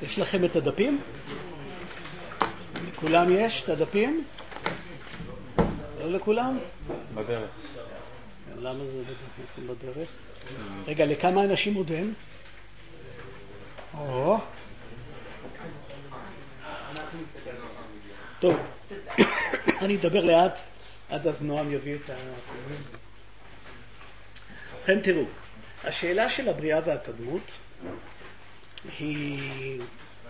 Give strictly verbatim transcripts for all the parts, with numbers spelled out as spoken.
יש לכם את הדפים? לכולם יש את הדפים? לא לכולם? בדרך. למה זה בדרך? בדרך? רגע, לכמה אנשים עוד אין? או. טוב, אני אדבר לאט, עד אז נועם יביא את הציונים. לכן תראו, השאלה של הבריאה והקדמות היא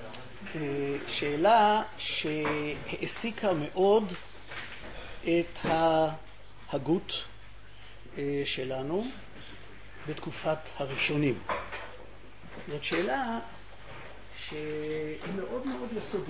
שאלה שהעסיקה מאוד את ההגות שלנו בתקופת הראשונים. זאת שאלה שהיא מאוד מאוד יסודית.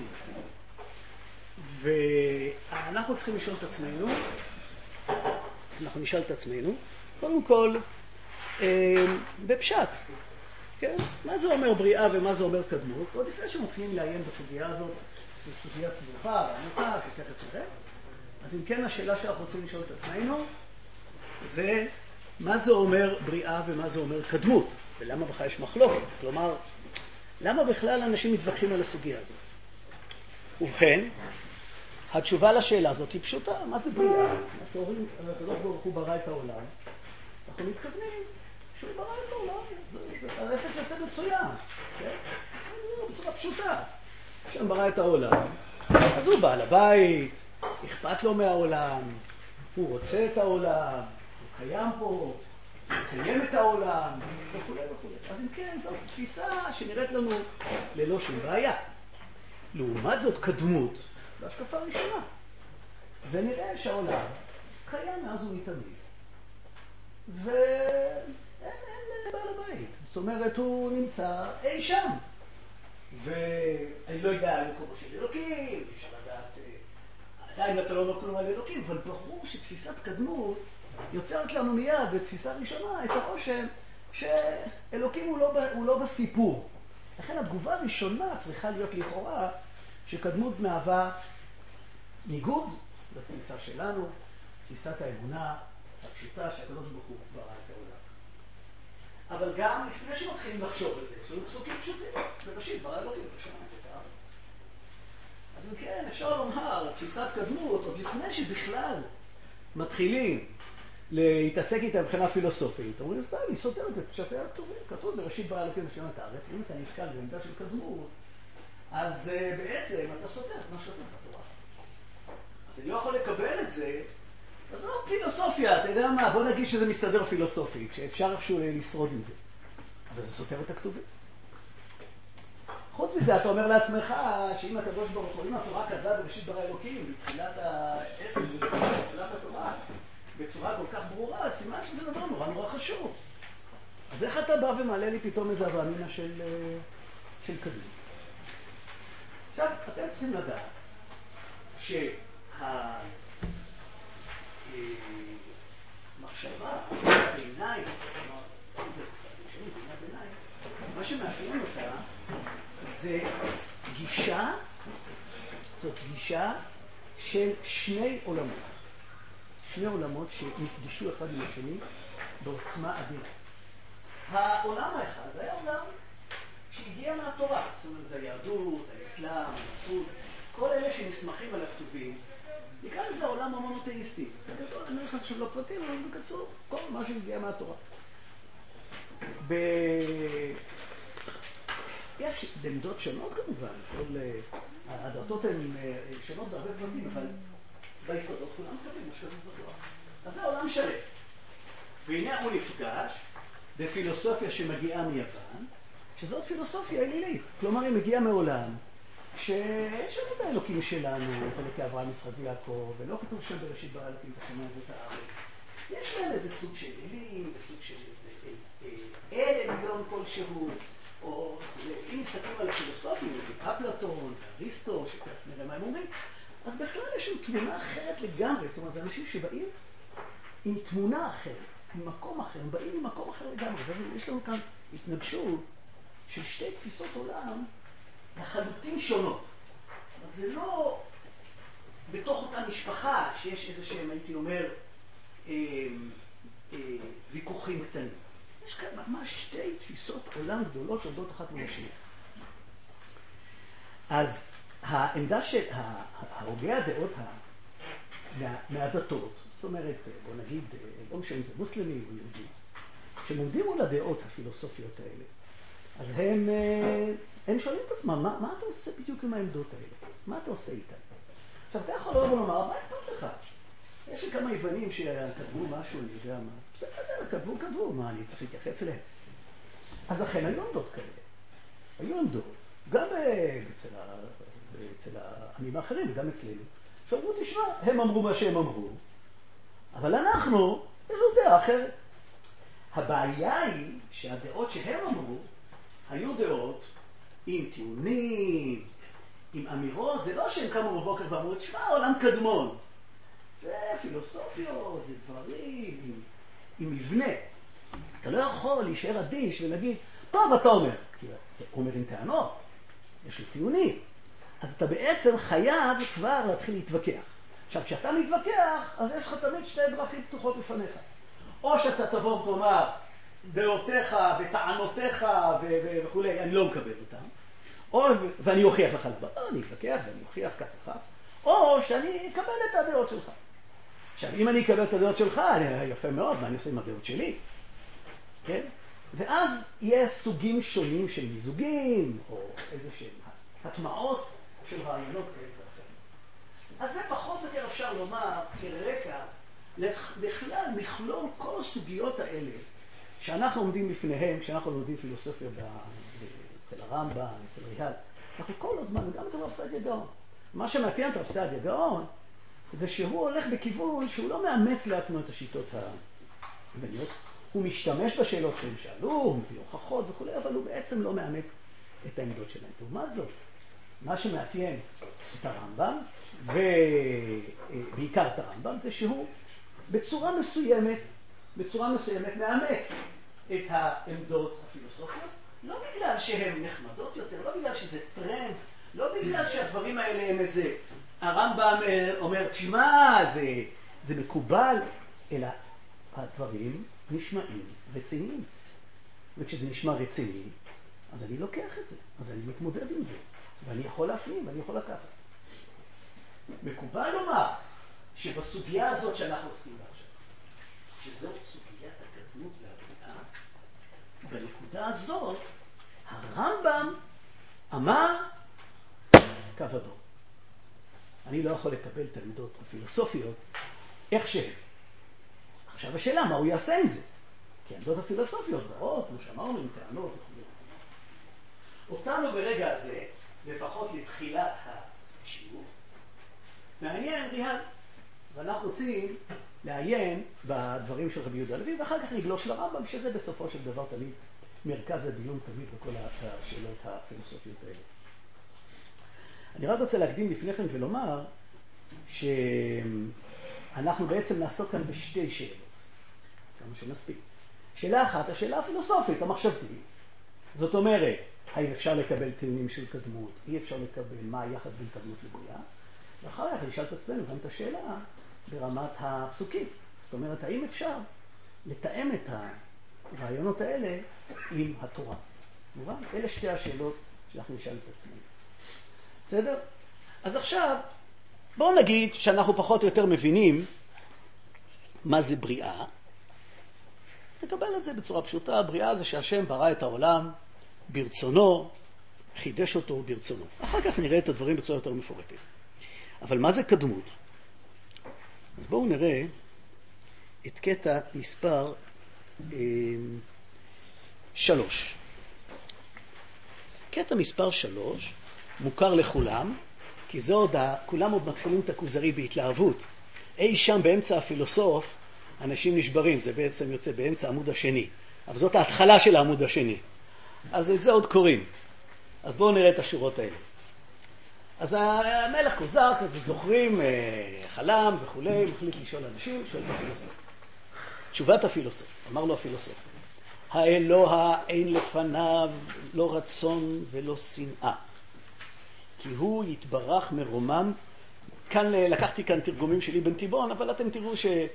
ואנחנו צריכים לשאול את עצמנו, אנחנו נשאל את עצמנו, קודם כל, בפשט, כן? מה זה אומר בריאה ומה זה אומר קדמות? עוד לפני שמתחילים לעיין בסוגיה הזאת, זאת סוגיה סבוכה, ועמוקה, כתכף תראה. אז אם כן, השאלה שאנחנו רוצים לשאול את עצמנו, זה מה זה אומר בריאה ומה זה אומר קדמות, ולמה בכלל יש מחלוקת. כלומר, למה בכלל אנשים מתווכחים על הסוגיה הזאת? ובכן, התשובה לשאלה הזאת היא פשוטה. מה זה בריאה? אנחנו אומרים, הקדוש ברוך הוא ברא את העולם. אנחנו מתכוונים שהוא ברא את העולם. העסק יוצא מצוין. כן? זה בצורה פשוטה. כשאני ברא את העולם, אז הוא בעל הבית, אכפת לו מהעולם, הוא רוצה את העולם, הוא קיים פה, הוא קיים את העולם, וכו' וכו'. אז אם כן, זו תפיסה שנראית לנו ללא שום בעיה. לעומת זאת קדמות, בהשקפה הראשונה. זה נראה שהעולם קיים מאז ומתמיד. ואין אין בעל הבית. זאת אומרת, הוא נמצא אי שם. ואני לא יודע על מקומו של אלוקים, אפשר לדעת, עדיין אתה לא אומר כלום על אלוקים, אבל ברור שתפיסת קדמות יוצרת לנו מיד בתפיסה ראשונה את הרושם שאלוקים הוא לא, הוא לא בסיפור. לכן התגובה הראשונה צריכה להיות לכאורה שקדמות מהווה ניגוד לתפיסה שלנו, תפיסת האמונה הפשוטה שהקדוש ברוך הוא ברא את העולם. אבל גם לפני שמתחילים לחשוב על זה, יש לנו פסוקים פשוטים, בראשית ברא אלוקים בשמיים את הארץ. אז אם כן, אפשר לומר, תפיסת קדמות, עוד לפני שבכלל מתחילים להתעסק איתה מבחינה פילוסופית, אומרים, סתם, היא סותרת את פשטי הכתובים, כתוב בראשית ברא אלוקים בשמיים את הארץ. אם אתה נתקל בעמדה של קדמות, אז uh, בעצם אתה סותר את מה שכתוב בתורה. אז אני לא יכול לקבל את זה, אז לא פילוסופיה, אתה יודע מה, בוא נגיד שזה מסתדר פילוסופי, שאפשר איכשהו לשרוד עם זה. אבל זה סותר את הכתובים. חוץ מזה, אתה אומר לעצמך שאם הקדוש ברוך הוא, אם התורה כתבה בראשית ברא אלוקים, בתחילת העסק, בתחילת התורה, בצורה כל כך ברורה, סימן שזה דבר נורא נורא חשוב. אז איך אתה בא ומעלה לי פתאום איזה אבנינה של, של קדמות? עכשיו, אתם צריכים לדעת שהמחשבה, בעיניים, מה שמאפיין אותה זה גישה, זאת גישה של שני עולמות. שני עולמות שנפגשו אחד עם השני בעוצמה אדירה. העולם האחד היה עולם שהגיע מהתורה, זאת אומרת, זה היהדות, האסלאם, הנצרות, כל אלה שנסמכים על הכתובים, נקרא לזה העולם המונותאיסטי. אני לא נכנס עכשיו לפרטים, אבל זה קצור, כל מה שהגיע מהתורה. ב... יש בעמדות שונות כמובן, כל הדתות הן שונות בהרבה פרטים, אבל ביסודות כולם כתובים, מה שכתוב בתורה. אז זה עולם שלם. והנה הוא נפגש בפילוסופיה שמגיעה מיוון, שזאת פילוסופיה אלילית. כלומר, היא מגיעה מעולם שיש לנו את האלוקים שלנו, חלקי אברהם, יצחק ויעקב, ולא כתוב שם בראשית ברא אלוקים את השמיים ואת הארץ. יש להם איזה סוג של אלים, וסוג של איזה אל עליון כלשהו, או אם מסתכלים על הפילוסופים, זה אפלטון, אריסטו, שתכף נראה מה הם אומרים, אז בכלל יש לנו תמונה אחרת לגמרי. זאת אומרת, זה אנשים שבאים עם תמונה אחרת, עם מקום אחר, הם באים עם מקום אחר לגמרי. ואז יש לנו כאן התנגשות של שתי תפיסות עולם לחלוטין שונות. אז זה לא בתוך אותה משפחה שיש איזה שהם, הייתי אומר, אה, אה, ויכוחים קטנים. יש כאן ממש שתי תפיסות עולם גדולות שעובדות אחת מול השנייה. אז העמדה של ההוגי הדעות מהדתות, זאת אומרת, בוא נגיד, לא משנה אם זה מוסלמי או יהודי, כשהם עומדים מול הדעות הפילוסופיות האלה, אז הם, הם שואלים את עצמם, מה, מה אתה עושה בדיוק עם העמדות האלה? מה אתה עושה איתן? עכשיו, אתה יכול לבוא לומר, מה אכפת לך? יש לי כמה יוונים שכתבו משהו, אני יודע מה. בסדר, כתבו, כתבו, מה, אני צריך להתייחס אליהם? אז אכן, היו עמדות כאלה. היו עמדות, גם אצל, אצל העמים האחרים וגם אצלנו, שאמרו, תשמע, הם אמרו מה שהם אמרו, אבל אנחנו, יש לנו דעה אחרת. הבעיה היא שהדעות שהם אמרו, היו דעות עם טיעונים, עם אמירות. זה לא שהם קמו בבוקר ואמרו, תשמע, העולם קדמון. זה פילוסופיות, זה דברים עם, עם מבנה. אתה לא יכול להישאר אדיש ולהגיד, טוב, אתה אומר. כי הוא אומר עם טענות, יש לו טיעונים. אז אתה בעצם חייב כבר להתחיל להתווכח. עכשיו, כשאתה מתווכח, אז יש לך תמיד שתי דרכים פתוחות לפניך. או שאתה תבוא ותאמר, דעותיך וטענותיך וכו', אני לא מקבל אותם. או, ואני אוכיח לך לבא, אני אתווכח ואני אוכיח כך וכך. או שאני אקבל את הדעות שלך. עכשיו, אם אני אקבל את הדעות שלך, אני יפה מאוד, מה אני עושה עם הדעות שלי? כן? ואז יהיה סוגים שונים של מיזוגים, או איזה שהם הטמעות של רעיונות כאלה ואחרים. אז זה פחות או יותר אפשר לומר כרקע בכלל מכלול כל הסוגיות האלה שאנחנו עומדים לפניהם, כשאנחנו לומדים פילוסופיה אצל הרמב"ם, אצל ריה"ל. אנחנו כל הזמן, גם אצל רב סעדיה גאון. מה שמאפיין את רב סעדיה גאון, זה שהוא הולך בכיוון שהוא לא מאמץ לעצמו את השיטות היווניות. הוא משתמש בשאלות שהם שאלו, הוא מביא הוכחות וכו', אבל הוא בעצם לא מאמץ את העמדות שלהם. לעומת זאת, מה שמאפיין את הרמב"ם, ובעיקר את הרמב"ם, זה שהוא בצורה מסוימת, בצורה מסוימת מאמץ את העמדות הפילוסופיות, לא בגלל שהן נחמדות יותר, לא בגלל שזה טרנד, לא בגלל שהדברים האלה הם איזה, הרמב"ם אומר, תשמע, זה, זה מקובל, אלא הדברים נשמעים רציניים. וכשזה נשמע רציני, אז אני לוקח את זה, אז אני מתמודד עם זה, ואני יכול להפנים, ואני יכול לקחת. מקובל לומר שבסוגיה הזאת שאנחנו עוסקים בה עכשיו, שזאת סוגיית הקדמות והבריאה, בנקודה הזאת, הרמב"ם אמר קו אדום. אני לא יכול לקבל את העמדות הפילוסופיות איך שהן. עכשיו השאלה, מה הוא יעשה עם זה? כי העמדות הפילוסופיות באות, כמו שאמרנו, עם טענות וכו'. אותנו ברגע הזה, לפחות לתחילת השיעור, מעניין ריה"ל. ואנחנו רוצים לעיין בדברים של רבי יהודה הלוי, ואחר כך נגלוש לרמב"ם, שזה בסופו של דבר תמיד מרכז הדיון תמיד בכל השאלות הפילוסופיות האלה. אני רק רוצה להקדים לפני כן ולומר שאנחנו בעצם נעסוק כאן בשתי שאלות, כמה שנספיק. שאלה אחת, השאלה הפילוסופית, המחשבתית. זאת אומרת, האם אפשר לקבל טיעונים של קדמות, אי אפשר לקבל מה היחס בין קדמות לבריאה, ואחר כך נשאל את עצמנו גם את השאלה ברמת הפסוקים. זאת אומרת, האם אפשר לתאם את הרעיונות האלה עם התורה? מובן? אלה שתי השאלות שאנחנו נשאל את עצמנו. בסדר? אז עכשיו, בואו נגיד שאנחנו פחות או יותר מבינים מה זה בריאה. נקבל את זה בצורה פשוטה. בריאה זה שהשם ברא את העולם ברצונו, חידש אותו ברצונו. אחר כך נראה את הדברים בצורה יותר מפורטת. אבל מה זה קדמות? אז בואו נראה את קטע מספר אה, שלוש. קטע מספר שלוש מוכר לכולם, כי זה עוד, כולם עוד מתחילים את הכוזרי בהתלהבות. אי שם באמצע הפילוסוף, אנשים נשברים, זה בעצם יוצא באמצע העמוד השני. אבל זאת ההתחלה של העמוד השני. אז את זה עוד קוראים. אז בואו נראה את השורות האלה. אז המלך כוזר, זוכרים, חלם וכו', מחליט לשאול אנשים, שואל את הפילוסוף. תשובת הפילוסוף, אמר לו הפילוסוף, האלוה אין לפניו לא רצון ולא שנאה, כי הוא יתברך מרומם. כאן לקחתי כאן תרגומים שלי בן תיבון, אבל אתם תראו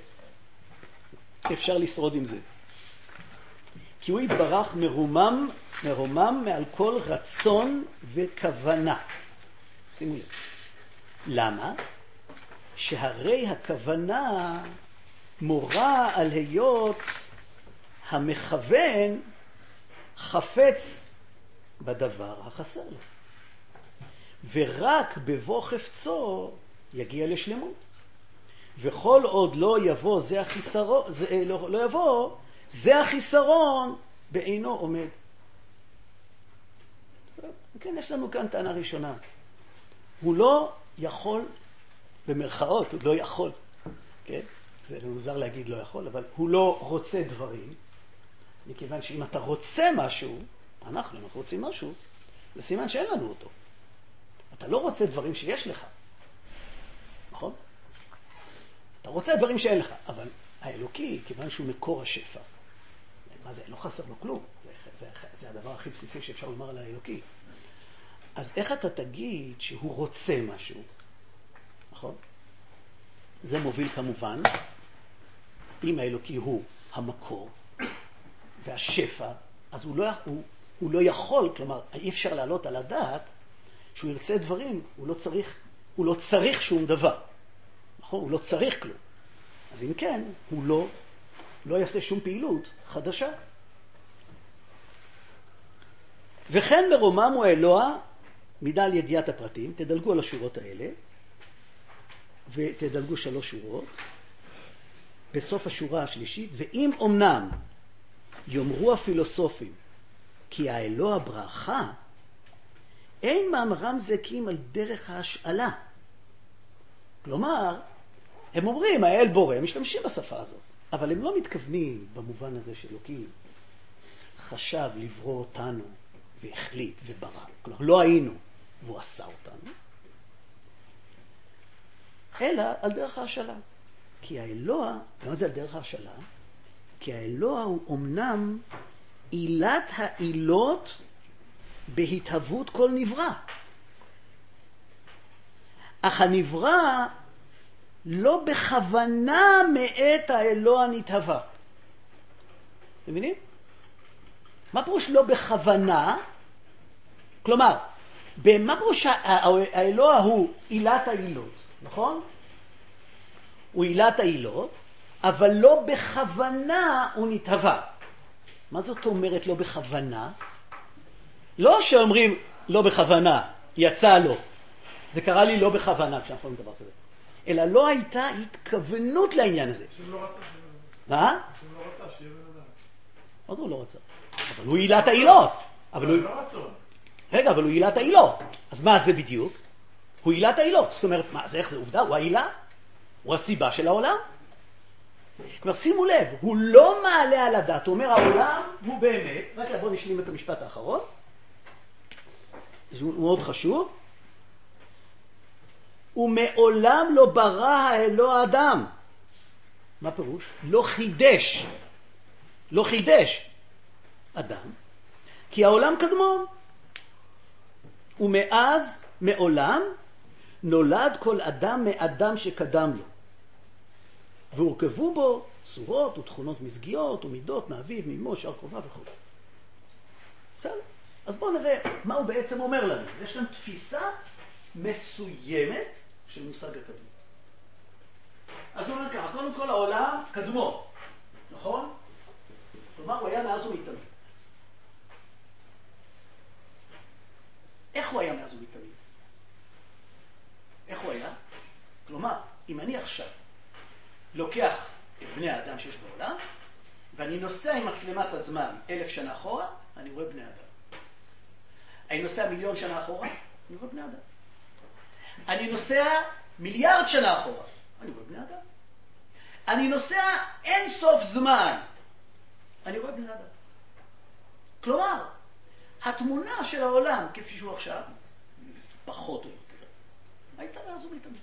שאפשר לשרוד עם זה. כי הוא יתברך מרומם, מרומם מעל כל רצון וכוונה. שימו לב. למה? שהרי הכוונה מורה על היות המכוון חפץ בדבר החסר לו. ורק בבוא חפצו יגיע לשלמות. וכל עוד לא יבוא זה החיסרון, זה, לא, לא יבוא, זה החיסרון בעינו עומד. בסדר. כן, יש לנו כאן טענה ראשונה. הוא לא יכול, במרכאות, הוא לא יכול. כן? זה מוזר להגיד לא יכול, אבל הוא לא רוצה דברים. מכיוון שאם אתה רוצה משהו, אנחנו, אם אנחנו רוצים משהו, זה סימן שאין לנו אותו. אתה לא רוצה דברים שיש לך. נכון? אתה רוצה דברים שאין לך, אבל האלוקי, כיוון שהוא מקור השפע, מה זה? לא חסר לו כלום. זה, זה, זה הדבר הכי בסיסי שאפשר לומר על האלוקי. אז איך אתה תגיד שהוא רוצה משהו? נכון? זה מוביל כמובן, אם האלוקי הוא המקור והשפע, אז הוא לא, הוא, הוא לא יכול, כלומר, אי אפשר לעלות על הדעת שהוא ירצה דברים, הוא לא צריך, הוא לא צריך שום דבר. נכון? הוא לא צריך כלום. אז אם כן, הוא לא, לא יעשה שום פעילות חדשה. וכן מרומם הוא אלוה, מידה על ידיעת הפרטים, תדלגו על השורות האלה, ותדלגו שלוש שורות, בסוף השורה השלישית, ואם אמנם יאמרו הפילוסופים, כי האלוה ברכה, אין מאמרם זקים על דרך ההשאלה. כלומר, הם אומרים, האל בורא, הם משתמשים בשפה הזאת, אבל הם לא מתכוונים במובן הזה שאלוקים חשב לברוא אותנו והחליט וברא. כלומר, לא היינו והוא עשה אותנו, אלא על דרך ההשאלה. כי האלוה, מה זה על דרך ההשאלה? כי האלוה הוא אמנם עילת העילות בהתהוות כל נברא. אך הנברא לא בכוונה מאת האלוה נתהווה. מבינים? מה פירוש לא בכוונה? כלומר, מה פירוש האלוה הוא עילת העילות, נכון? הוא עילת העילות, אבל לא בכוונה הוא נתהווה. מה זאת אומרת לא בכוונה? לא שאומרים לא בכוונה, יצא לו. זה קרה לי לא בכוונה כשאנחנו אומרים דבר כזה. אלא לא הייתה התכוונות לעניין הזה. השם לא רצה. מה? השם לא רצה, שיהיה בן אדם. אז הוא לא רצה. אבל הוא עילת העילות. אבל הוא... לא רצון. רגע, אבל הוא עילת העילות. אז מה זה בדיוק? הוא עילת העילות. זאת אומרת, מה זה, איך זה עובדה? הוא העילה? הוא הסיבה של העולם? כלומר, שימו לב, הוא לא מעלה על הדעת. הוא אומר, העולם הוא באמת, רק בוא נשלים את המשפט האחרון. הוא מאוד חשוב. ומעולם לא ברא האלוה אדם. מה פירוש? לא חידש. לא חידש אדם. כי העולם קדמון. ומאז, מעולם, נולד כל אדם מאדם שקדם לו. והורכבו בו צורות ותכונות מזגיות ומידות מאביו, מאמו, שאר קרוביו וכו'. בסדר? אז בואו נראה מה הוא בעצם אומר לנו. יש כאן תפיסה מסוימת של מושג הקדמות. אז הוא אומר ככה, קודם כל העולם קדמו, נכון? כלומר, הוא היה מאז ומתמיד. איך הוא היה מאז ומתמיד? איך הוא היה? כלומר, אם אני עכשיו לוקח את בני האדם שיש בעולם, ואני נוסע עם מצלמת הזמן אלף שנה אחורה, אני רואה בני אדם. אני נוסע מיליון שנה אחורה, אני רואה בני אדם. אני נוסע מיליארד שנה אחורה, אני רואה בני אדם. אני נוסע אין סוף זמן, אני רואה בני אדם. כלומר, התמונה של העולם כפי שהוא עכשיו, פחות או יותר, הייתה מאז ומתמיד.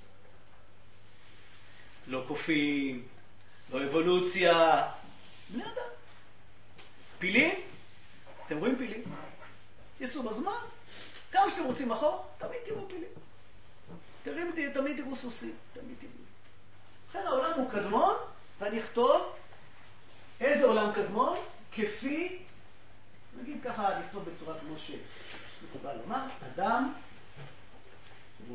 לא קופים, לא אבולוציה, בני אדם. פילים? אתם רואים פילים? תיסעו בזמן, כמה שאתם רוצים אחור, תמיד תראו פילים. תראים, תמיד תראו סוסים, תמיד תראו. לכן העולם הוא קדמון, ואני אכתוב איזה עולם קדמון, כפי, נגיד ככה, נכתוב בצורה כמו שמקובל לומר, אדם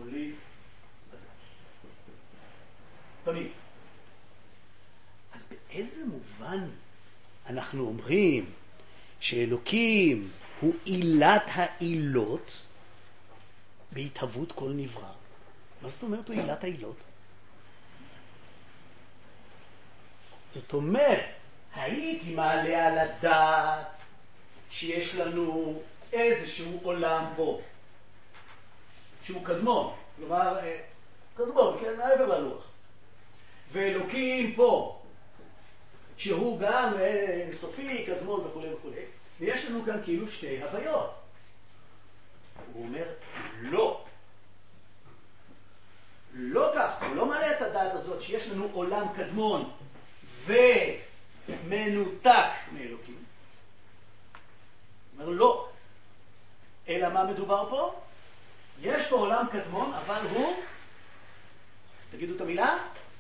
כמובן, אנחנו אומרים שאלוקים הוא עילת העילות בהתהוות כל נברא. מה זאת אומרת הוא עילת העילות? זאת אומרת, הייתי מעלה על הדעת שיש לנו איזשהו עולם בו, שהוא קדמון, כלומר, קדמון, כן, מעבר ללוח. ואלוקים פה, שהוא גם סופי, קדמון וכו' וכו'. ויש לנו כאן כאילו שתי הוויות. הוא אומר, לא. לא כך, הוא לא מעלה את הדעת הזאת שיש לנו עולם קדמון ומנותק מאלוקים. הוא אומר, לא. אלא מה מדובר פה? יש פה עולם קדמון, אבל הוא, תגידו את המילה?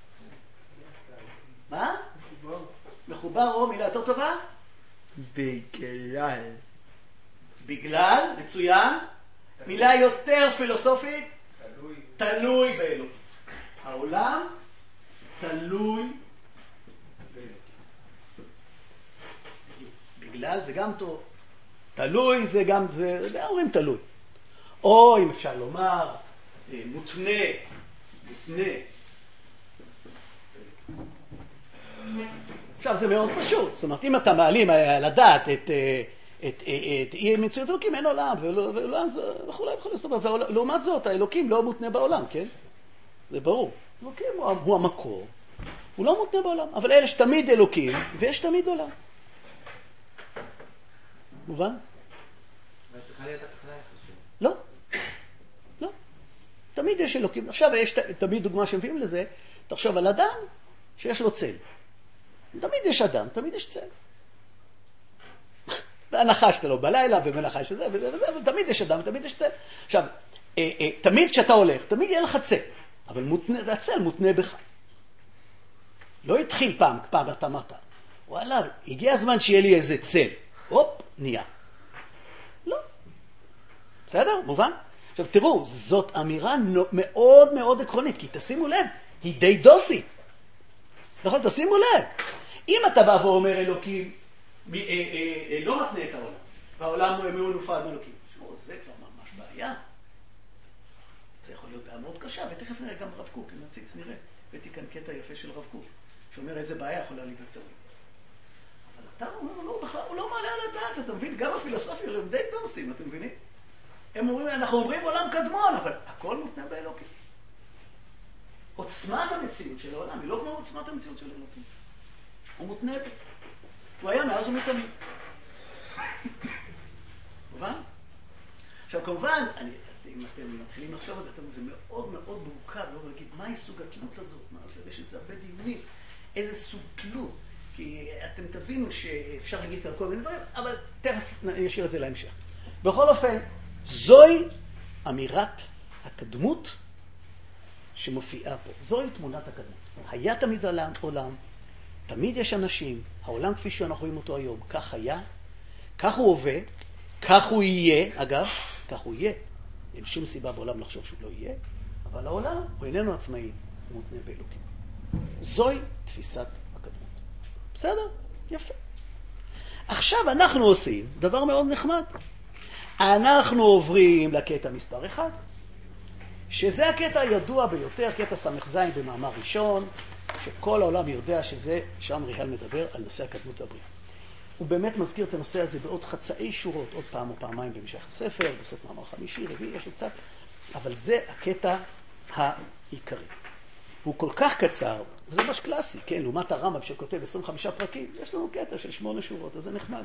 מה? מחובר. מחובר או מילה יותר טובה? בגלל. בגלל, מצוין. מילה יותר פילוסופית? תלוי. תלוי באלוקים. העולם תלוי. בגלל זה גם טוב. תלוי זה גם, זה, זה אומרים תלוי. או אם אפשר לומר, מותנה. מותנה. עכשיו זה מאוד פשוט, זאת אומרת אם אתה מעלים על הדעת את, את, את אי מציאות אלוקים אין עולם ועולם זה וכולי וכולי, ולעומת זאת האלוקים לא מותנה בעולם, כן? זה ברור, אלוקים הוא, הוא המקור, הוא לא מותנה בעולם, אבל אלה שתמיד אלוקים ויש תמיד עולם. מובן? אבל צריכה להיות התחלה יחסית. לא, לא, תמיד יש אלוקים. עכשיו יש תמיד דוגמה שמביאים לזה, תחשוב על אדם שיש לו צל. תמיד יש אדם, תמיד יש צל. בהנחה שאתה לא בלילה, ובהנחה שזה וזה וזה, אבל תמיד יש אדם, תמיד יש צל. עכשיו, אה, אה, תמיד כשאתה הולך, תמיד יהיה לך צל, אבל מותנה, הצל מותנה בך. לא התחיל פעם, פעם אתה אמרת, וואלה, הגיע הזמן שיהיה לי איזה צל. הופ, נהיה. לא. בסדר? מובן? עכשיו תראו, זאת אמירה מאוד מאוד עקרונית, כי תשימו לב, היא די דוסית. נכון? תשימו לב. אם אתה בא ואומר אלוקים, מ, אה, אה, אה, לא מתנה את העולם, והעולם מאוד מופרד מאלוקים. שמו, זה כבר ממש בעיה. זה יכול להיות בעיה מאוד קשה, ותכף נראה גם רב קוק, אם נציץ נראה. הבאתי כאן קטע יפה של רב קוק, שאומר איזה בעיה יכולה להיווצר לזה. אבל אתה אומר, לא, בכלל, הוא לא מעלה על הדעת, אתה מבין? גם הפילוסופיה הם די דורסים, אתם מבינים? הם אומרים, אנחנו אומרים עולם קדמון, אבל הכל מותנה באלוקים. עוצמת המציאות של העולם היא לא כמו עוצמת המציאות של אלוקים. הוא מותנה בו. הוא היה מאז ומתמיד. מובן? עכשיו כמובן, אני, אם אתם מתחילים לחשוב על זה, זה מאוד מאוד מורכב, לא להגיד, מה היא סוג התלות הזאת? מה זה? יש איזה הרבה דיונים. איזה סוג תלות? כי אתם תבינו שאפשר להגיד על כל מיני דברים, אבל תכף נשאיר את זה להמשך. בכל אופן, זוהי אמירת הקדמות שמופיעה פה. זוהי תמונת הקדמות. היה תמיד עולם, עולם, תמיד יש אנשים, העולם כפי שאנחנו רואים אותו היום, כך היה, כך הוא הווה, כך הוא יהיה, אגב, כך הוא יהיה. אין שום סיבה בעולם לחשוב שהוא לא יהיה, אבל העולם הוא איננו עצמאי, הוא מותנה באלוקים. זוהי תפיסת הקדמות. בסדר? יפה. עכשיו אנחנו עושים דבר מאוד נחמד. אנחנו עוברים לקטע מספר אחד, שזה הקטע הידוע ביותר, קטע סמך זין במאמר ראשון, שכל העולם יודע שזה, שם ריאל מדבר על נושא הקדמות והבריאה. הוא באמת מזכיר את הנושא הזה בעוד חצאי שורות, עוד פעם או פעמיים במשך הספר, בסוף מאמר חמישי, רביעי, יש עוד קצת, אבל זה הקטע העיקרי. הוא כל כך קצר, וזה ממש קלאסי, כן, לעומת הרמב"ם שכותב עשרים וחמישה פרקים, יש לנו קטע של שמונה שורות, אז זה נחמד.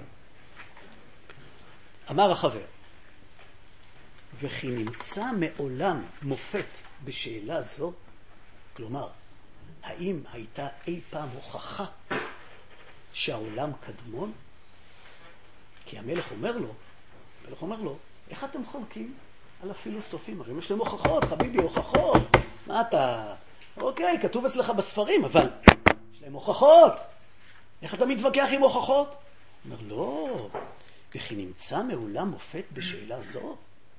אמר החבר, וכי נמצא מעולם מופת בשאלה זו, כלומר, האם הייתה אי פעם הוכחה שהעולם קדמון? כי המלך אומר לו, המלך אומר לו, איך אתם חולקים על הפילוסופים? הרי יש להם הוכחות, חביבי, הוכחות. מה אתה? אוקיי, כתוב אצלך בספרים, אבל יש להם הוכחות. איך אתה מתווכח עם הוכחות? הוא אומר, לא, וכי נמצא מעולם מופת בשאלה זו?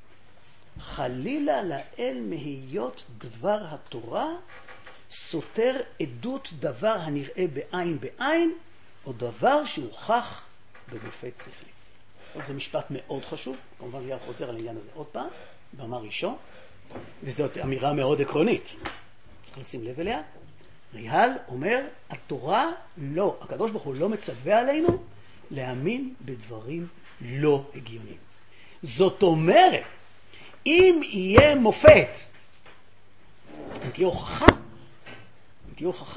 חלילה לאל מהיות דבר התורה סותר עדות דבר הנראה בעין בעין או דבר שהוכח במופת שכלי. זה משפט מאוד חשוב, כמובן ריאל חוזר על העניין הזה עוד פעם, במה ראשון, וזאת אמירה מאוד עקרונית. צריך לשים לב אליה. ריאל אומר, התורה לא, הקדוש ברוך הוא לא מצווה עלינו להאמין בדברים לא הגיוניים. זאת אומרת, אם יהיה מופת, אם תהיה הוכחה, אם תהיה הוכחה,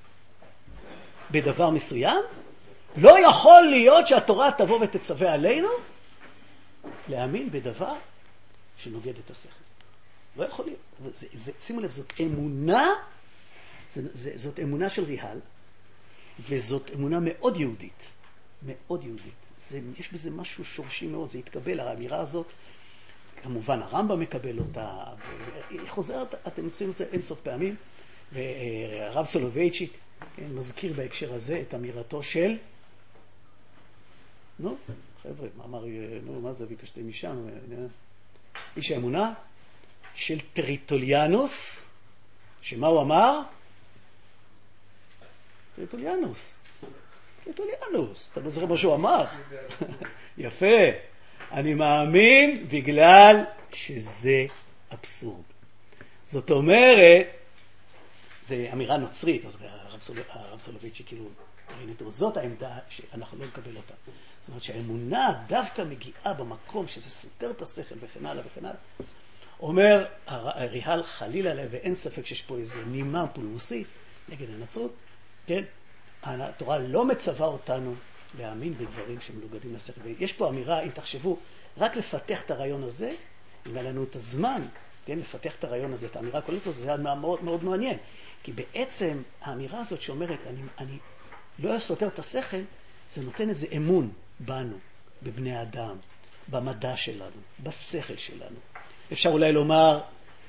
בדבר מסוים, לא יכול להיות שהתורה תבוא ותצווה עלינו להאמין בדבר שנוגד את השכל. לא יכול להיות. זה, זה, שימו לב, זאת אמונה, זה, זה, זאת אמונה של ריאל, וזאת אמונה מאוד יהודית. מאוד יהודית. זה, יש בזה משהו שורשי מאוד, זה יתקבל, האמירה הזאת, כמובן הרמב"ם מקבל אותה, היא חוזרת, אתם מוצאים את זה אין סוף פעמים, והרב סולובייצ'יק כן, מזכיר בהקשר הזה את אמירתו של, נו, חבר'ה, מה אמר, נו, מה זה ביקשתי משם, איש האמונה של טריטוליאנוס, שמה הוא אמר? טריטוליאנוס. טריטוליאנוס, אתה לא זוכר מה שהוא אמר? יפה. אני מאמין בגלל שזה אבסורד. זאת אומרת, זו אמירה נוצרית, אז הרב, סול... הרב סולובייצ'י כאילו, זאת העמדה שאנחנו לא נקבל אותה. זאת אומרת שהאמונה דווקא מגיעה במקום שזה סותר את השכל וכן הלאה וכן הלאה. אומר ריאל חלילה לה, ואין ספק שיש פה איזה נימה פולמוסית נגד הנצרות, כן? התורה לא מצווה אותנו להאמין בדברים שמנוגדים לשכל. ויש פה אמירה, אם תחשבו, רק לפתח את הרעיון הזה, אם היה לנו את הזמן, כן, לפתח את הרעיון הזה, את האמירה הכוללת הזאת, זה היה מאוד, מאוד מעניין. כי בעצם האמירה הזאת שאומרת, אני, אני לא סותר את השכל, זה נותן איזה אמון בנו, בבני האדם, במדע שלנו, בשכל שלנו. אפשר אולי לומר,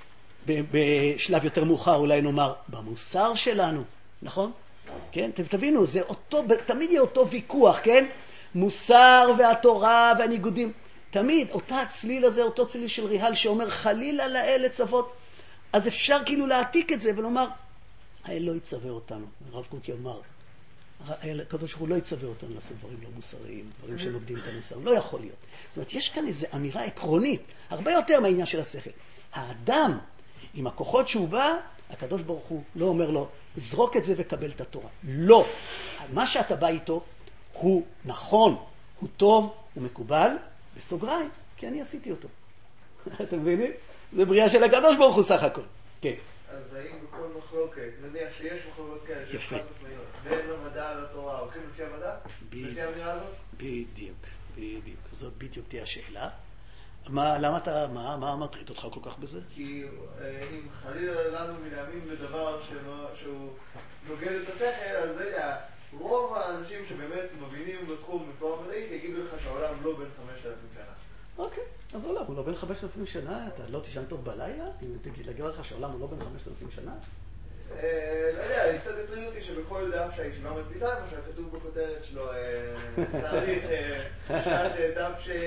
בשלב יותר מאוחר אולי נאמר, במוסר שלנו, נכון? כן? אתם תבינו, זה אותו, תמיד יהיה אותו ויכוח, כן? מוסר והתורה והניגודים. תמיד אותה הצליל הזה, אותו צליל של ריאל שאומר חלילה לאל לצוות. אז אפשר כאילו להעתיק את זה ולומר, האל לא יצווה אותנו. הרב קוק יאמר, הקדוש ברוך הוא לא יצווה אותנו לעשות דברים לא מוסריים, דברים שנוגדים את המוסר. לא יכול להיות. זאת אומרת, יש כאן איזו אמירה עקרונית, הרבה יותר מהעניין של השכל. האדם, עם הכוחות שהוא בא, הקדוש ברוך הוא לא אומר לו, זרוק את זה וקבל את התורה. לא. מה שאתה בא איתו הוא נכון, הוא טוב, הוא מקובל, בסוגריים, כי אני עשיתי אותו. אתם מבינים? זה בריאה של הקדוש ברוך הוא סך הכל. כן. אז האם בכל מחלוקת, נניח שיש מחלוקות כאלה, יפה. ואין המדע על התורה, הולכים לפי המדע? לפי האמירה הזאת? בדיוק, בדיוק. זאת בדיוק תהיה השאלה. מה, למה אתה, מה, מה מטריד אותך כל כך בזה? כי אם חלילה לנו מלהאמין בדבר שהוא נוגד את השכל, אז זה יודע, רוב האנשים שבאמת מבינים בתחום בצורה מדעית יגידו לך שהעולם לא בין חמשת אלפים שנה. אוקיי, אז העולם הוא לא בין חמשת אלפים שנה, אתה לא תישן טוב בלילה? אם תגיד להגיד לך שהעולם הוא לא בין חמשת אלפים שנה? לא יודע, אני קצת הטריד אותי שבכל דף שהישיבה מדפיסה, למשל כתוב בכותרת שלו תאריך שנת דף ש...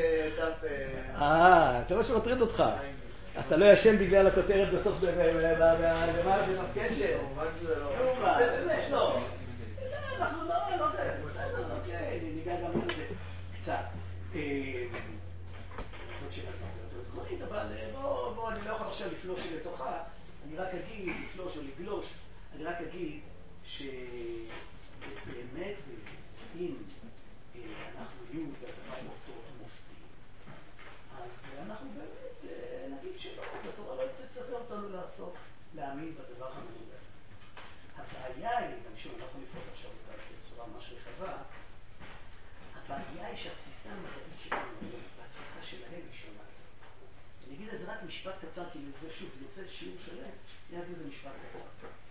אה, זה מה שמטריד אותך. אתה לא ישן בגלל הכותרת בסוף במה זה קשר? כמובן שזה לא. באמת, לא. אנחנו לא, לא זה, בסדר, ניגע גם לזה קצת. זאת שאלה יותר, אבל בוא, אני לא יכול עכשיו לפלוש לתוכה, אני רק אגיד, לפלוש או לגלוש, אני רק אגיד שבאמת, אם אנחנו יהיו בדבר אותו מופתי, אז אנחנו באמת נגיד שלא, אז התורה לא תצטרך אותנו לעשות, להאמין בדבר המנוגד. הבעיה היא, גם שוב, אנחנו נפרוס עכשיו את בצורה ממש רחבה, הבעיה היא שהתפיסה המדעית שלנו, והתפיסה שלהם היא שונה קצת. אני אגיד איזה רק משפט קצר, כי זה שוב, זה נושא שיעור שלם, אני אגיד איזה משפט קצר.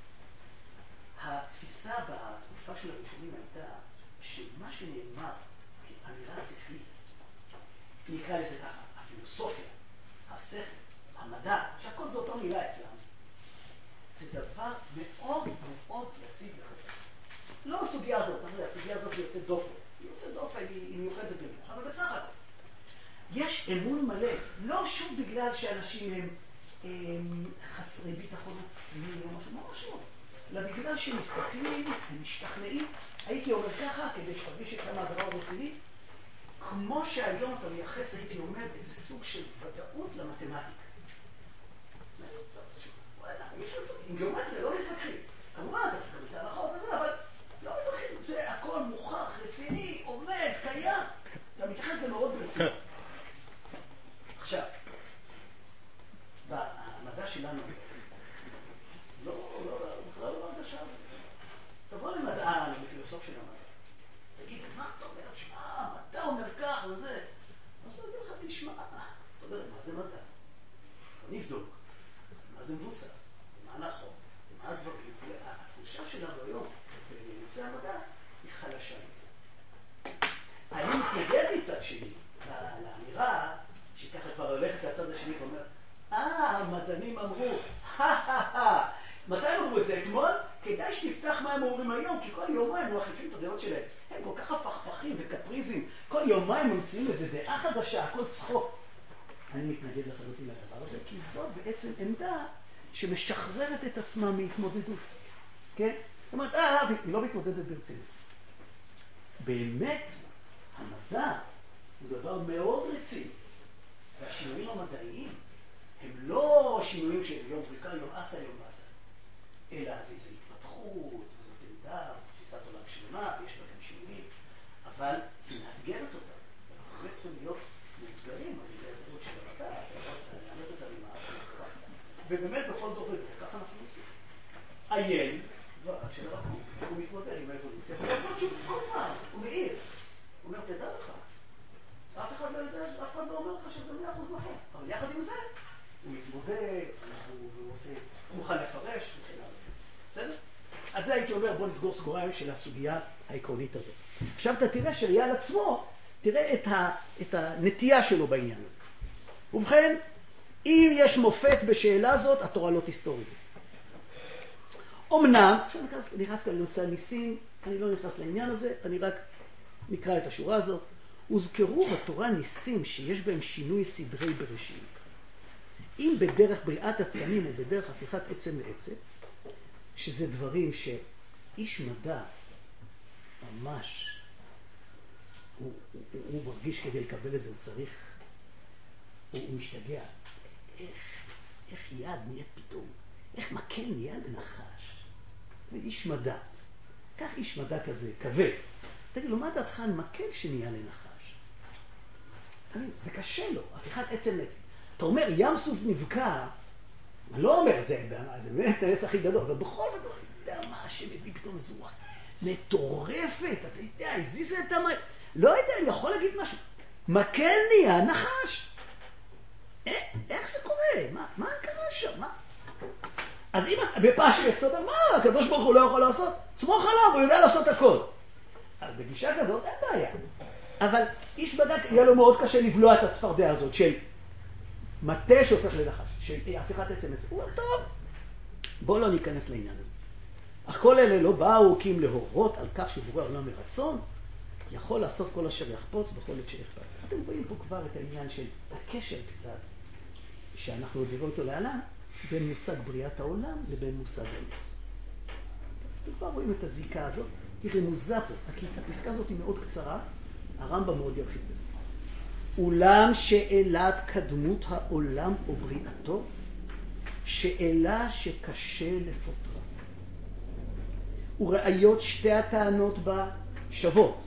התפיסה בתקופה של הראשונים הייתה שמה שנאמר כאמירה שכלית, נקרא לזה ככה, הפילוסופיה, השכל, המדע, שהכל זו אותו מילה אצלם, זה דבר מאוד מאוד יציב וחזק. לא הסוגיה הזאת, אני יודע, הסוגיה הזאת היא יוצאת דופן. היא יוצאת דופן, היא מיוחדת במיוחד, אבל בסך הכל. יש אמון מלא, לא שוב בגלל שאנשים הם, הם חסרי ביטחון עצמי או משהו, ממש לא. אלא בגלל שמסתכלים ומשתכנעים, הייתי אומר ככה, כדי שתרגיש את כמה הדבר רציני, כמו שהיום אתה מייחס, הייתי אומר, איזה סוג של ודאות למתמטיקה. עם גיאומטריה לא מתווכחים. כמובן, אתה צריך גם את ההלכות הזה, אבל לא מתווכחים. זה הכל מוכח, רציני, עומד, קיים. אתה מתייחס לזה מאוד ברציני. עכשיו, במדע שלנו, לא, לא, בכלל לא הרגשה הזאת. תבוא למדען, לפילוסוף של המדע. תגיד, מה אתה אומר? שמע, המדע אומר כך וזה. אז הוא יגיד לך, תשמע, אתה יודע, מה זה מדע? נבדוק. מה זה מבוסס? מה נכון? מה הדברים? התחושה שלנו היום, בנושא המדע, היא חלשה. אני מתנגד מצד שני, לאמירה, שככה כבר הולכת לצד השני ואומר, אה, המדענים אמרו, הא-הא-הא. מתי הם אמרו את זה? אתמול? כדאי שתפתח מה הם אומרים היום, כי כל יומיים הם מחליפים את הדעות שלהם. הם כל כך הפכפכים וקפריזים. כל יומיים ממציאים איזה דעה חדשה, הכל צחוק. אני מתנגד לחלוטין לדבר הזה, כי זאת בעצם עמדה שמשחררת את עצמה מהתמודדות. כן? זאת אומרת, אה, היא לא מתמודדת ברצינות. באמת, המדע הוא דבר מאוד רציני. והשינויים המדעיים הם לא שינויים של יום בריקה, יום עשה, יום עשה. אלא זה איזו התפתחות, זאת עמדה, זאת תפיסת עולם שלמה, יש לה גם שינויים, אבל היא מאתגרת אותה. אנחנו באמת צריכים להיות מאותגרים על ידי הדעות של המדע, להעלות אותה למעלה. ובאמת בכל דור ודור, ככה אנחנו עושים. עיין, דבריו של הרב קוק, הוא מתמודד עם האבולוציה, הוא אומר שהוא כל פעם, הוא מעיר. הוא אומר, תדע לך, אף אחד לא יודע, אף אחד לא אומר לך שזה מאה אחוז נכון. אבל יחד עם זה, הוא מתמודד, הוא עושה, הוא מוכן לפרש, וכן הלאה. בסדר? אז זה הייתי אומר, בוא נסגור סגוריים של הסוגיה העקרונית הזאת. עכשיו אתה תראה שאייל עצמו, תראה את, ה, את הנטייה שלו בעניין הזה. ובכן, אם יש מופת בשאלה הזאת, התורה לא תסתור את זה. אמנם, עכשיו נכנס, נכנס כאן לנושא הניסים, אני לא נכנס לעניין הזה, אני רק נקרא את השורה הזאת. הוזכרו בתורה ניסים שיש בהם שינוי סדרי בראשית. אם בדרך בריאת עצמים או בדרך הפיכת עצם לעצם, שזה דברים שאיש מדע ממש, הוא, הוא, הוא מרגיש כדי לקבל את זה, הוא צריך, הוא, הוא משתגע. איך, איך יד נהיית פתאום? איך מקל נהיה לנחש? ואיש מדע, כך איש מדע כזה, כבד. תגיד לו, מה דעתך על מקל שנהיה לנחש? זה קשה לו, הפיכת עצם לעצם. אתה אומר, ים סוף נבקע, אני לא אומר, זה, זה באמת הנס הכי גדול, אבל בכל זאת, אתה יודע מה שמביא פתאום זרוע מטורפת, אתה יודע, הזיז את המים, לא יודע, אני יכול להגיד משהו, מקל נהיה נחש. אה, איך זה קורה? מה, מה קרה שם? מה? אז אם בפשטות, אתה אומר, מה, הקדוש ברוך הוא לא יכול לעשות? סמוך עליו, הוא יודע לעשות הכל. אז בגישה כזאת אין בעיה. אבל איש בדק, יהיה לו מאוד קשה לבלוע את הצפרדע הזאת של מטה שהופך לנחש, של הפיכת עצם עצם. הוא אומר, טוב, בואו לא ניכנס לעניין הזה. אך כל אלה לא באו כי אם להורות על כך שבורא העולם מרצון, יכול לעשות כל אשר יחפוץ בכל עת שאכפת. אתם רואים פה כבר את העניין של הקשר קצת, שאנחנו נראה אותו להלן, בין מושג בריאת העולם לבין מושג הנס. אתם כבר רואים את הזיקה הזאת, היא רמוזה פה, כי הפסקה הזאת היא מאוד קצרה, הרמב"ם מאוד ירחיב בזה. אולם שאלת קדמות העולם או בריאתו, שאלה שקשה לפותרה. וראיות שתי הטענות בה שוות.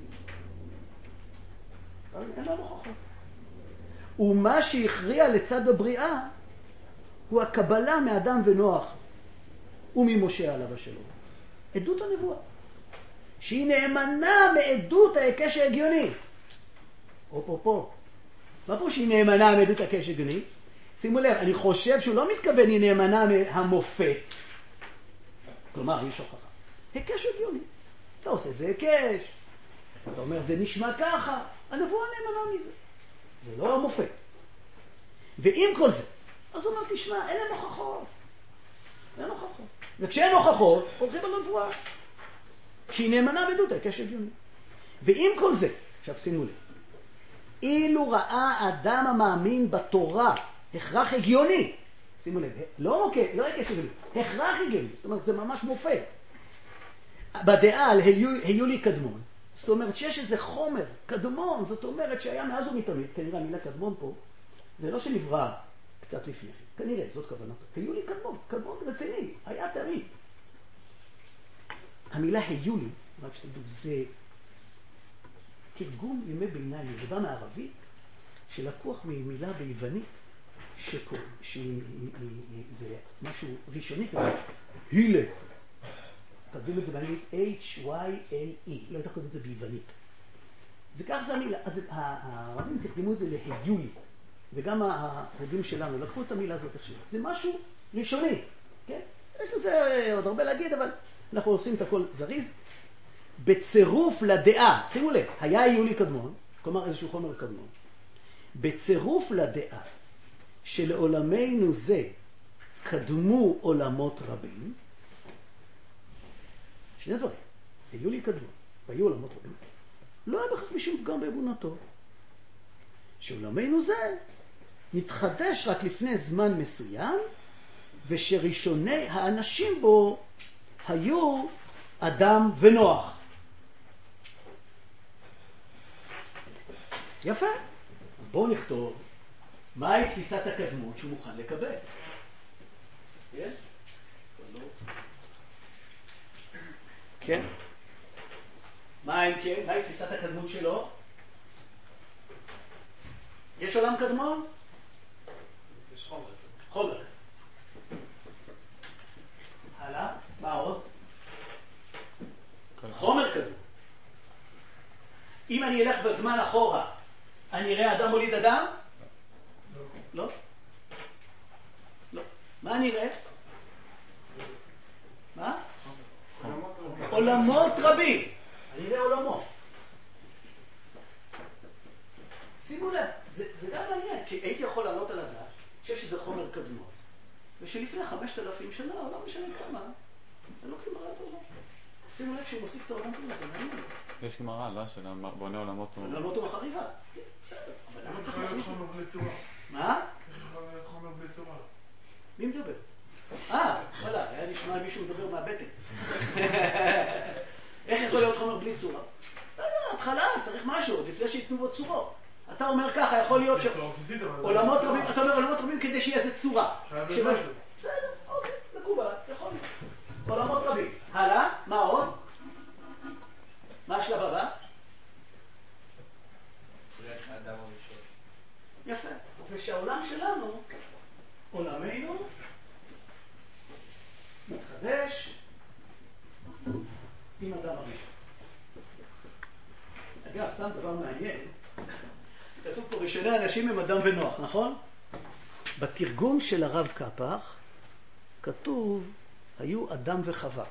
אין לה הוכחות. ומה שהכריע לצד הבריאה, הוא הקבלה מאדם ונוח, וממשה עליו השלום. עדות הנבואה. שהיא נאמנה מעדות ההיקש ההגיוני. או פה פה. מה פה שהיא נאמנה מעדות ההיקש ההגיוני? שימו לב, אני חושב שהוא לא מתכוון היא נאמנה מהמופת. כלומר, יש הוכחה. היקש הגיוני. אתה עושה זה היקש. אתה אומר, זה נשמע ככה. הנבואה נאמנה מזה. זה לא המופת. ועם כל זה, אז הוא אומר, תשמע, אין להם הוכחות. אין הוכחות. וכשאין הוכחות, הולכים על הנבואה. שהיא נאמנה בעדות ההיקש הגיוני. ועם כל זה, עכשיו שימו לב, אילו ראה האדם המאמין בתורה הכרח הגיוני, שימו לב, לא רק קשר גלי, הכרחי גלי, זאת אומרת, זה ממש מופת. בדעה על היולי קדמון, זאת אומרת שיש איזה חומר קדמון, זאת אומרת שהיה מאז ומתמיד, כנראה המילה קדמון פה, זה לא שנברא קצת לפני, כנראה, זאת כוונתו. היולי קדמון, קדמון רציני, היה תמיד. המילה היולי, רק שתדעו, זה תרגום ימי ביניים, זה בא מערבית, שלקוח ממילה ביוונית, שזה משהו ראשוני כזה, הילה. כתבים את זה באנגלית H Y L E, לא הייתה כתוב את זה ביוונית. זה כך זה המילה, אז הערבים תקדימו את זה להיולי, וגם ההודים שלנו לקחו את המילה הזאת עכשיו. זה משהו ראשוני, כן? יש לזה עוד הרבה להגיד, אבל אנחנו עושים את הכל זריז. בצירוף לדעה, שימו לב, היה היולי קדמון, כלומר איזשהו חומר קדמון, בצירוף לדעה שלעולמנו זה קדמו עולמות רבים, שני דברים, היולי קדמון והיו עולמות רבים, לא היה בכך משום פגם באמונתו, שעולמנו זה מתחדש רק לפני זמן מסוים, ושראשוני האנשים בו היו אדם ונוח. יפה. אז בואו נכתוב מהי תפיסת הקדמות שהוא מוכן לקבל. יש? כן. מה אם כן? מהי תפיסת הקדמות שלו? יש עולם קדמון? יש חומר. חומר. הלאה, מה עוד? חומר קדום. אם אני אלך בזמן אחורה, אני אראה אדם מוליד אדם? לא. לא. מה אני אראה? מה? עולמות רבים. אני אראה עולמות. שימו לב, זה, זה גם מעניין, כי הייתי יכול לעלות על הדעת שיש איזה חומר קדמון, ושלפני חמשת אלפים שנה, או לא משנה כמה, אלוקים ברא את העולם. שימו לב שהוא מוסיף את העולם כזה, זה מעניין. יש גמרא, לא? שבונה עולמות הוא... עולמות הוא מחריבה. בסדר, אבל למה צריך להכניס? חומר בלי צורה. מה? חומר בלי צורה. מי מדבר? אה, וואלה, היה נשמע מישהו מדבר מהבטן. איך יכול להיות חומר בלי צורה? לא יודע, התחלה, צריך משהו, לפני שיתנו בו צורות. אתה אומר ככה, יכול להיות ש... עולמות רבים, אתה אומר עולמות רבים כדי שיהיה איזה צורה. בסדר, אוקיי, מקובל, יכול להיות. עולמות רבים. הלאה, מה עוד? מה השלב הבא? יפה. ושהעולם שלנו, עולמנו, מתחדש עם אדם הראשון. אגב, סתם דבר מעניין, כתוב פה ראשוני אנשים הם אדם ונוח, נכון? בתרגום של הרב קפח כתוב היו אדם וחווה.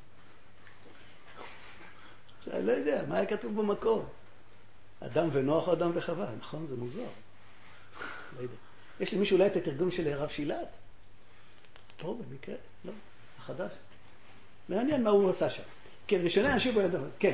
אני לא יודע, מה היה כתוב במקור? אדם ונוח או אדם וחווה, נכון? זה מוזר. לא יודע. יש למישהו אולי את התרגום של הרב שילת? טוב, במקרה, לא, החדש. מעניין מה הוא עשה שם. כן, ראשוני אנשים בו ידעו, כן.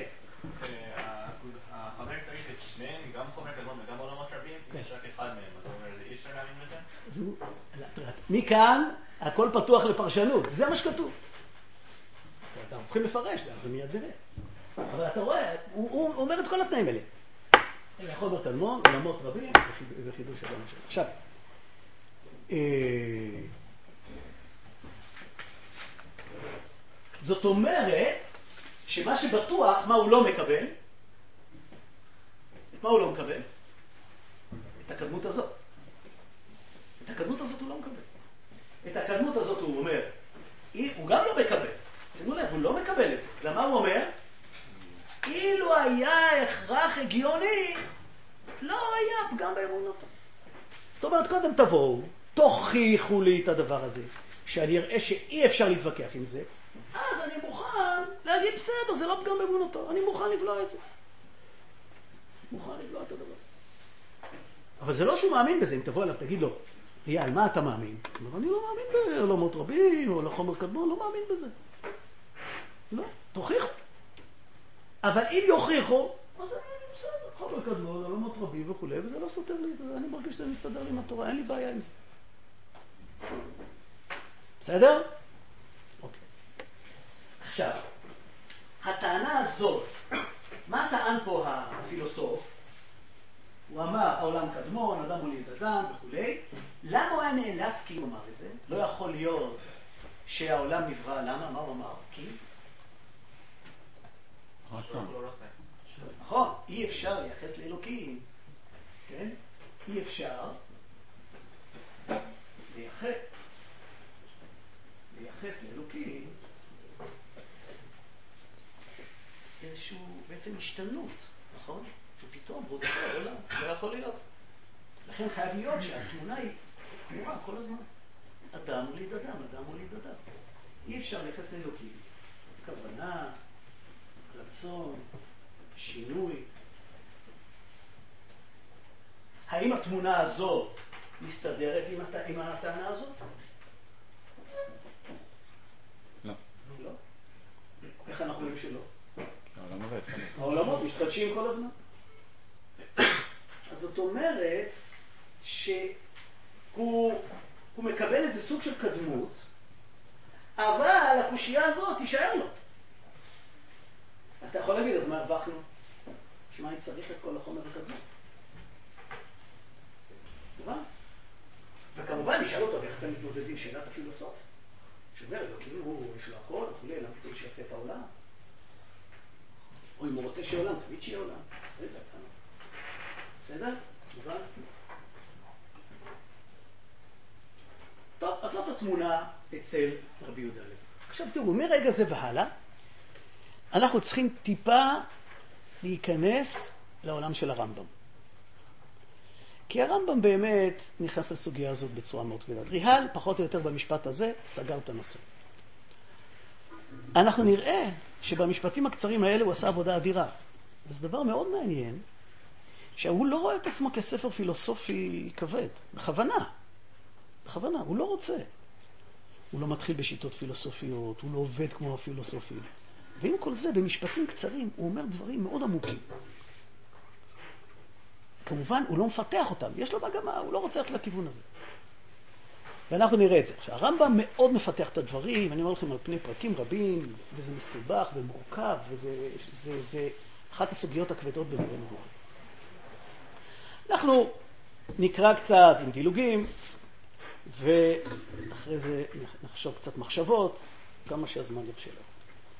החומר צריך את שניהם, גם חומר קדמון וגם עולמות רבים, יש רק אחד מהם, אז הוא אומר, אי אפשר להאמין בזה? מכאן, הכל פתוח לפרשנות, זה מה שכתוב. אנחנו צריכים לפרש, זה מיד נראה. אבל אתה רואה, הוא אומר את כל התנאים האלה. חומר קדמון, עולמות רבים וחידוש של אנשים. עכשיו, זאת אומרת שמה שבטוח, מה הוא לא מקבל, את מה הוא לא מקבל? את הקדמות הזאת. את הקדמות הזאת הוא לא מקבל. את הקדמות הזאת הוא אומר, הוא גם לא מקבל. שימו לב, הוא לא מקבל את זה. למה הוא אומר? אילו היה הכרח הגיוני, לא היה פגם באמונתו. זאת אומרת, קודם תבואו, תוכיחו לי את הדבר הזה, שאני אראה שאי אפשר להתווכח עם זה, אז אני מוכן להגיד, בסדר, זה לא פגם באמונתו, אני מוכן לבלוע את זה. מוכן לבלוע את הדבר. אבל זה לא שהוא מאמין בזה, אם תבוא אליו, תגיד לו, אייל, מה אתה מאמין? הוא אומר, אני לא מאמין בעולמות רבים, או לחומר קדמון, לא מאמין בזה. לא, תוכיחו. אבל אם יוכיחו, אז אני בסדר, חומר קדמון, עולמות רבים וכו', וזה לא סותר לי, אני מרגיש שזה מסתדר לי עם התורה, אין לי בעיה עם זה. בסדר? אוקיי. עכשיו, הטענה הזאת, מה טען פה הפילוסוף? הוא אמר, העולם קדמון, אדם הוליד אדם וכולי. למה הוא היה נאלץ כי הוא אמר את זה? לא יכול להיות שהעולם נברא. למה? מה הוא אמר? כי? נכון, אי אפשר לייחס לאלוקים. כן? אי אפשר לייחס, לייחס לאלוקים איזשהו בעצם השתנות, נכון? שפתאום רוצה עולם, לא יכול להיות. לכן חייב להיות שהתמונה היא קבועה כל הזמן. אדם מוליד אדם, אדם מוליד אדם. אי אפשר לייחס לאלוקים כוונה, רצון, שינוי. האם התמונה הזאת מסתדרת עם, הת... עם הטענה הזאת? לא. לא? איך אנחנו רואים שלא? העולם עובד. העולמות משתדשים כל הזמן. אז זאת אומרת שהוא הוא מקבל איזה סוג של קדמות, אבל הקושייה הזאת תישאר לו. אז אתה יכול להגיד, אז מה הרווחנו? שמה אני צריך את כל החומר הקדמות? נכון? וכמובן נשאל אותו איך אתם מתמודדים שאלת הפילוסוף. שאומר, אלוקים הוא יש לו הכל, וכולי, למה פתאום שיעשה את העולם? או אם הוא רוצה שיהיה עולם, תמיד שיהיה עולם. זה יודע כמה. בסדר? מובן? טוב, אז זאת התמונה אצל רבי יהודה הלוי. עכשיו תראו, מרגע זה והלאה, אנחנו צריכים טיפה להיכנס לעולם של הרמב"ם. כי הרמב"ם באמת נכנס לסוגיה הזאת בצורה מאוד כבדה. ריהל, פחות או יותר במשפט הזה, סגר את הנושא. אנחנו נראה שבמשפטים הקצרים האלה הוא עשה עבודה אדירה. וזה דבר מאוד מעניין, שהוא לא רואה את עצמו כספר פילוסופי כבד. בכוונה. בכוונה, הוא לא רוצה. הוא לא מתחיל בשיטות פילוסופיות, הוא לא עובד כמו הפילוסופים. ועם כל זה, במשפטים קצרים, הוא אומר דברים מאוד עמוקים. כמובן, הוא לא מפתח אותם. יש לו מגמה, הוא לא רוצה ללכת לכיוון הזה. ואנחנו נראה את זה. עכשיו, הרמב"ם מאוד מפתח את הדברים, אני אומר לכם על פני פרקים רבים, וזה מסובך ומורכב, וזה זה, זה אחת הסוגיות הכבדות במורה נבוכים. אנחנו נקרא קצת עם דילוגים, ואחרי זה נחשוב קצת מחשבות, כמה שהזמן ירשה לנו.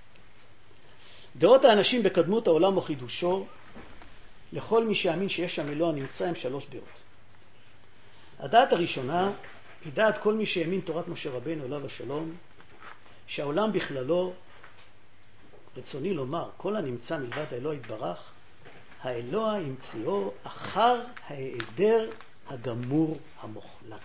דעות האנשים בקדמות העולם וחידושו, לכל מי שיאמין שיש שם אלוה נמצא עם שלוש דעות. הדעת הראשונה היא דעת כל מי שיאמין תורת משה רבנו עליו השלום, שהעולם בכללו, רצוני לומר, כל הנמצא מלבד האלוה יתברך, האלוה המציאו אחר ההיעדר הגמור המוחלט.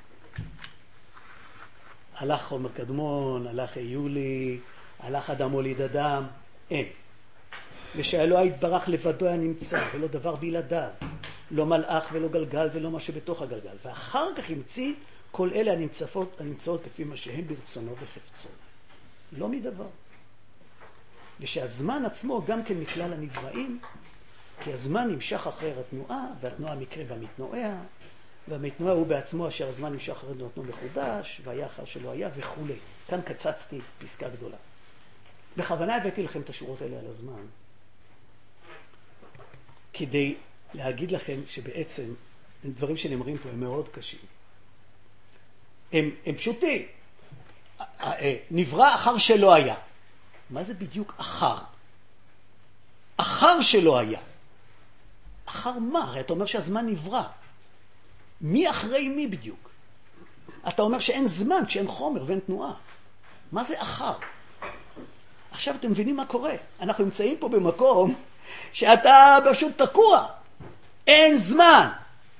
הלך חומר קדמון, הלך איולי, הלך אדם הוליד אדם, אין. ושהאלוה יתברך לבדו היה נמצא, ולא דבר בלעדיו, לא מלאך ולא גלגל ולא מה שבתוך הגלגל. ואחר כך המציא כל אלה הנמצאות, הנמצאות כפי מה שהם ברצונו וחפצו. לא מדבר. ושהזמן עצמו גם כן מכלל הנבראים, כי הזמן נמשך אחרי התנועה, והתנועה מקרה במתנועע, והמתנועע הוא בעצמו אשר הזמן נמשך אחרי תנועתנו מחודש, והיה אחר שלא היה וכו'. כאן קצצתי פסקה גדולה. בכוונה הבאתי לכם את השורות האלה על הזמן, כדי להגיד לכם שבעצם דברים שנאמרים פה הם מאוד קשים. הם, הם פשוטים. נברא אחר שלא היה. מה זה בדיוק אחר? אחר שלא היה. אחר מה? הרי אתה אומר שהזמן נברא. מי אחרי מי בדיוק? אתה אומר שאין זמן כשאין חומר ואין תנועה. מה זה אחר? עכשיו אתם מבינים מה קורה. אנחנו נמצאים פה במקום שאתה פשוט תקוע. אין זמן.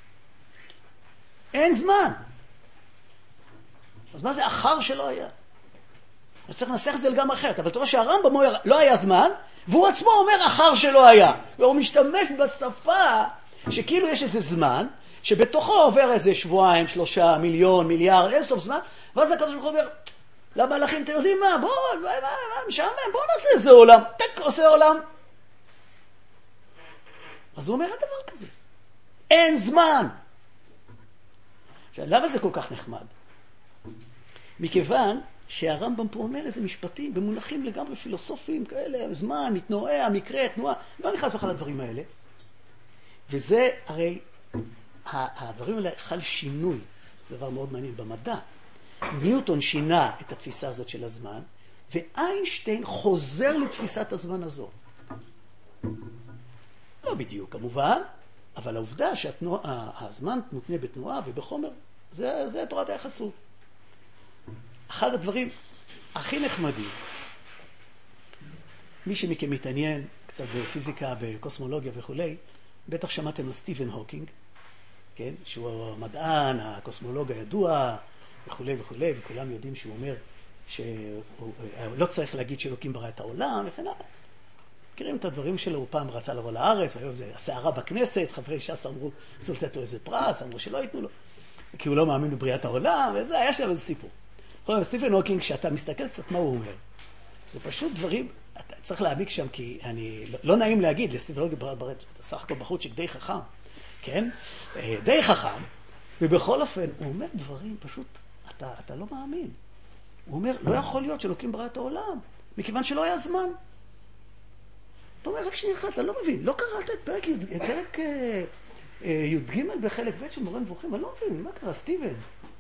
אין זמן. אז מה זה אחר שלא היה? אז צריך לנסח את זה לגמרי אחרת. אבל אתה רואה שהרמב"ם אומר, לא היה זמן, והוא עצמו אומר אחר שלא היה. והוא משתמש בשפה שכאילו יש איזה זמן, שבתוכו עובר איזה שבועיים, שלושה, מיליון, מיליארד, אין סוף זמן, ואז הקדוש ברוך הוא אומר, למלאכים, אתם יודעים מה? בואו, מה, מה, משעמם, בואו נעשה איזה עולם. טק, עושה עולם. אז הוא אומר הדבר כזה. אין זמן. עכשיו, למה זה כל כך נחמד? מכיוון שהרמב"ם פה אומר איזה משפטים במונחים לגמרי פילוסופיים כאלה, זמן, מתנועה, מקרה, תנועה, לא נכנס בכלל לדברים האלה. וזה הרי, הדברים האלה חל שינוי, זה דבר מאוד מעניין במדע. ניוטון שינה את התפיסה הזאת של הזמן, ואיינשטיין חוזר לתפיסת הזמן הזאת. לא בדיוק כמובן, אבל העובדה שהזמן מותנה בתנועה ובחומר, זה, זה תורת היחסות. אחד הדברים הכי נחמדים, מי שמכם מתעניין קצת בפיזיקה, בקוסמולוגיה וכו', בטח שמעתם על סטיבן הוקינג, כן? שהוא המדען, הקוסמולוג הידוע וכו' וכו', וכולם יודעים שהוא אומר שהוא לא צריך להגיד שאלוקים ברא את העולם וכן הלאה. מכירים את הדברים שלו, הוא פעם רצה לבוא לארץ, והיום זה הסערה בכנסת, חברי ש"ס אמרו, רצו לתת לו איזה פרס, אמרו שלא ייתנו לו, כי הוא לא מאמין בבריאת העולם, וזה היה שם איזה סיפור. סטיבן הוקינג, כשאתה מסתכל קצת מה הוא אומר, זה פשוט דברים, אתה צריך להעמיק שם, כי אני, לא נעים להגיד, לסטיבן הוקינג ברט, אתה סך הכל בחורצ'יק די חכם, כן? די חכם, ובכל אופן, הוא אומר דברים, פשוט, אתה, אתה לא מאמין. הוא אומר, לא יכול להיות שאלוקים ברא את העולם, מכיוון שלא היה זמן. אתה אומר, רק שנייה אחת, אתה לא מבין, לא קראת את פרק י"ג בחלק ב' של מורה נבוכים, אני לא מבין, מה קרה, סטיבן?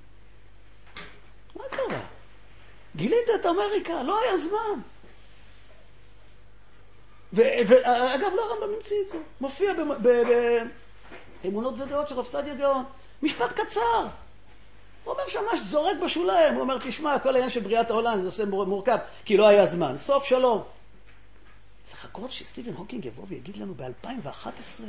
מה קרה? גילית את אמריקה, לא היה זמן. ואגב, לא הרמב"ם המציא את זה. מופיע באמונות ודעות של רב סעדיה גאון. משפט קצר. הוא אומר שמש זורק בשוליים. הוא אומר, תשמע, כל העניין של בריאת העולם זה עושה מורכב, כי לא היה זמן. סוף שלום. צריך לחכות שסטיבן הוקינג יבוא ויגיד לנו ב-אלפיים ואחת עשרה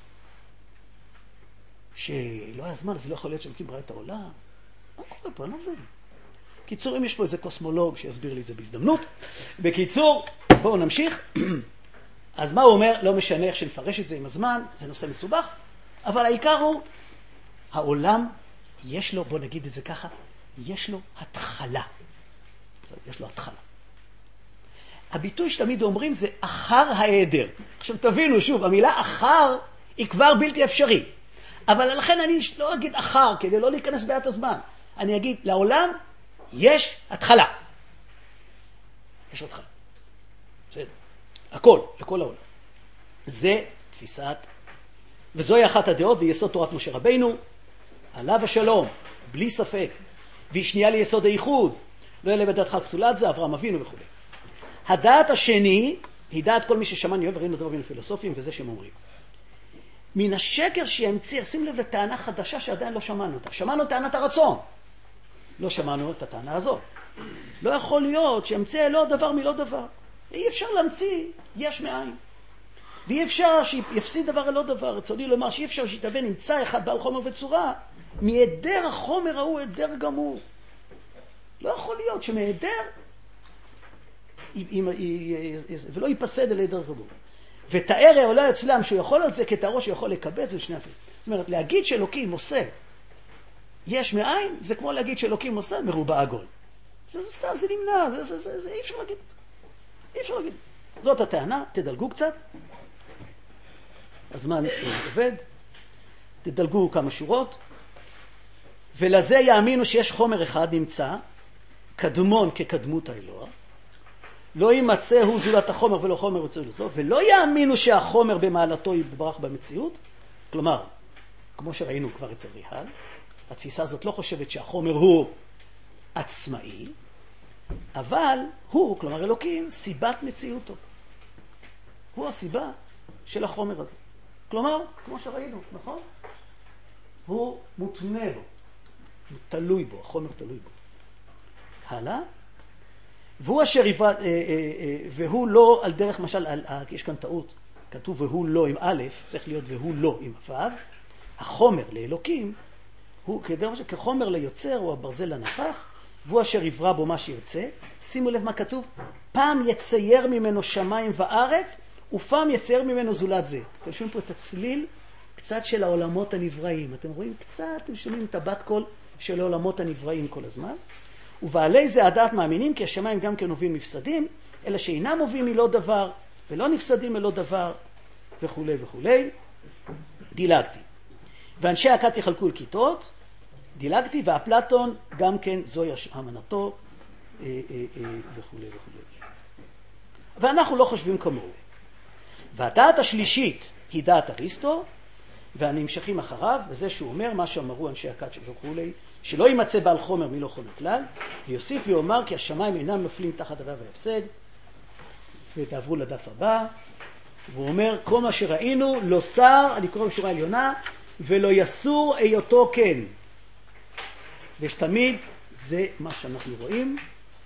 שלא היה זמן, אז לא יכול להיות שאלוקים ברא את העולם. מה קורה פה? אני לא מבין. בקיצור, אם יש פה איזה קוסמולוג שיסביר לי את זה בהזדמנות. בקיצור, בואו נמשיך. אז מה הוא אומר? לא משנה איך שנפרש את זה עם הזמן, זה נושא מסובך, אבל העיקר הוא, העולם, יש לו, בואו נגיד את זה ככה, יש לו התחלה. יש לו התחלה. הביטוי שתמיד אומרים זה אחר העדר. עכשיו תבינו שוב, המילה אחר היא כבר בלתי אפשרי. אבל לכן אני לא אגיד אחר, כדי לא להיכנס בעיית הזמן. אני אגיד, לעולם יש התחלה. יש התחלה. בסדר. הכל, לכל העולם. זה תפיסת, וזוהי אחת הדעות ויסוד תורת משה רבינו, עליו השלום, בלי ספק, והיא שנייה ליסוד הייחוד, לא יעלה בדעתך כתולת זה, אברהם אבינו וכו'. הדעת השני, היא דעת כל מי ששמעני אוהב, ראינו דברים פילוסופיים, וזה שהם אומרים. מן השקר שימציא, שים לב לטענה חדשה שעדיין לא שמענו אותה. שמענו טענת הרצון. לא שמענו את הטענה הזאת. לא יכול להיות שימציא לא דבר מלא דבר. אי אפשר להמציא יש מאין. ואי אפשר שיפסיד דבר אל לא דבר. רצוני לומר שאי אפשר שיתהווה נמצא אחד בעל חומר וצורה, מהיעדר החומר ההוא היעדר גמור. לא יכול להיות שמהיעדר ולא ייפסד על היעדר גמור. ותאר העולה אצלם שהוא יכול על זה כתארו שיכול לקבל לשני אפילו. זאת אומרת, להגיד שאלוקים עושה יש מאין, זה כמו להגיד שאלוקים עושה מרובע עגול. זה, זה סתם, זה נמנע, זה, זה, זה, זה, אי אפשר להגיד את זה. אי אפשר להגיד. זאת הטענה, תדלגו קצת. הזמן עובד. תדלגו כמה שורות. ולזה יאמינו שיש חומר אחד נמצא, קדמון כקדמות האלוה. לא יימצא הוא זולת החומר ולא חומר וצולתו, ולא יאמינו שהחומר במעלתו יתברך במציאות. כלומר, כמו שראינו כבר אצל ריהל, התפיסה הזאת לא חושבת שהחומר הוא עצמאי, אבל הוא, כלומר אלוקים, סיבת מציאותו. הוא הסיבה של החומר הזה. כלומר, כמו שראינו, נכון? הוא מותנה בו, הוא תלוי בו, החומר תלוי בו. הלאה. והוא אשר יבד, והוא לא על דרך, משל, יש כאן טעות, כתוב והוא לא עם א', צריך להיות והוא לא עם ו', החומר לאלוקים, הוא כחומר ליוצר, הוא הברזל לנפח, והוא אשר יברא בו מה שירצה. שימו לב מה כתוב, פעם יצייר ממנו שמיים וארץ, ופעם יצייר ממנו זולת זה. אתם שומעים פה את הצליל, קצת של העולמות הנבראים. אתם רואים קצת, אתם שומעים את הבת קול של העולמות הנבראים כל הזמן. ובעלי זה הדעת מאמינים, כי השמיים גם כן הובים מפסדים, אלא שאינם הובים מלא דבר, ולא נפסדים מלא דבר, וכו' וכו'. דילגתי. ואנשי הכת יחלקו לכיתות, דילגתי, ואפלטון גם כן זוהי אמנתו אה, אה, אה, וכו' וכו'. ואנחנו לא חושבים כמוהו. והדעת השלישית היא דעת אריסטו, והנמשכים אחריו, וזה שהוא אומר מה שאמרו אנשי הקדש וכו', שלא יימצא בעל חומר מלא חומר כלל, ויוסיף ויאמר כי השמיים אינם נופלים תחת דבר והפסד. ותעברו לדף הבא, והוא אומר כל מה שראינו לא שר, אני קורא בשורה עליונה, ולא יסור היותו כן. ושתמיד זה מה שאנחנו רואים.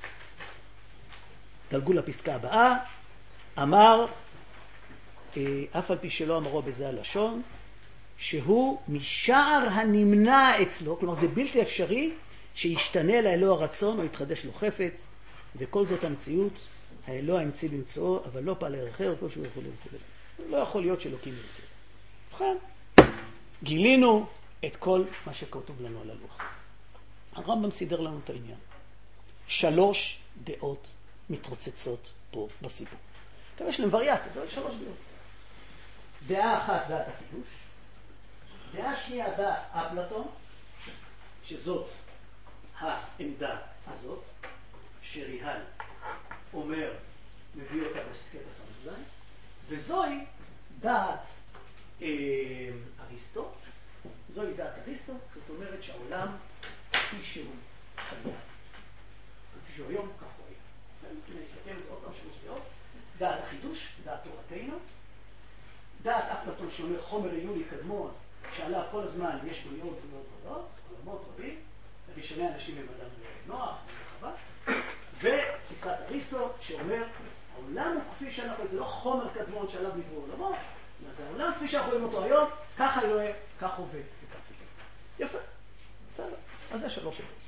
דלגו לפסקה הבאה, אמר, אף על פי שלא אמרו בזה הלשון, שהוא משער הנמנע אצלו, כלומר זה בלתי אפשרי שישתנה לאלוה הרצון או יתחדש לו חפץ, וכל זאת המציאות, האלוה המציא למצואו, אבל לא פעל ערך אחר, וכל שהוא יכול וכו'. לא יכול להיות שאלוקים ימצא. ובכן, גילינו את כל מה שכתוב לנו על הלוח. הרמב"ם סידר לנו את העניין. שלוש דעות מתרוצצות פה בסיפור. כאן יש להם וריאציה, אבל שלוש דעות. דעה אחת, דעת החידוש. דעה שנייה, דעת אפלטון, שזאת העמדה הזאת, שריהל אומר, מביא אותה בקטע ס"ז, וזוהי דעת אה, אריסטו, זוהי דעת אריסטו, זאת אומרת שהעולם כפי שהוא חייב, כפי שהוא היום, כך הוא היה. נסתכל את עוד פעם שלוש דעות, דעת החידוש, דעת תורתנו, דעת אפלטון שאומר חומר עיוני קדמון, שעליו כל הזמן יש בריאות ובריאות רבות, עולמות רבים, וראשוני אנשים הם אדם נוח, וחווה, ותפיסת אריסטו שאומר, העולם הוא כפי שאנחנו, זה לא חומר קדמון שעליו נבראו עולמות, אלא זה העולם כפי שאנחנו רואים אותו היום, ככה יהיה, כך עובד וכך יהיה. יפה, בסדר, אז זה שלוש שעות.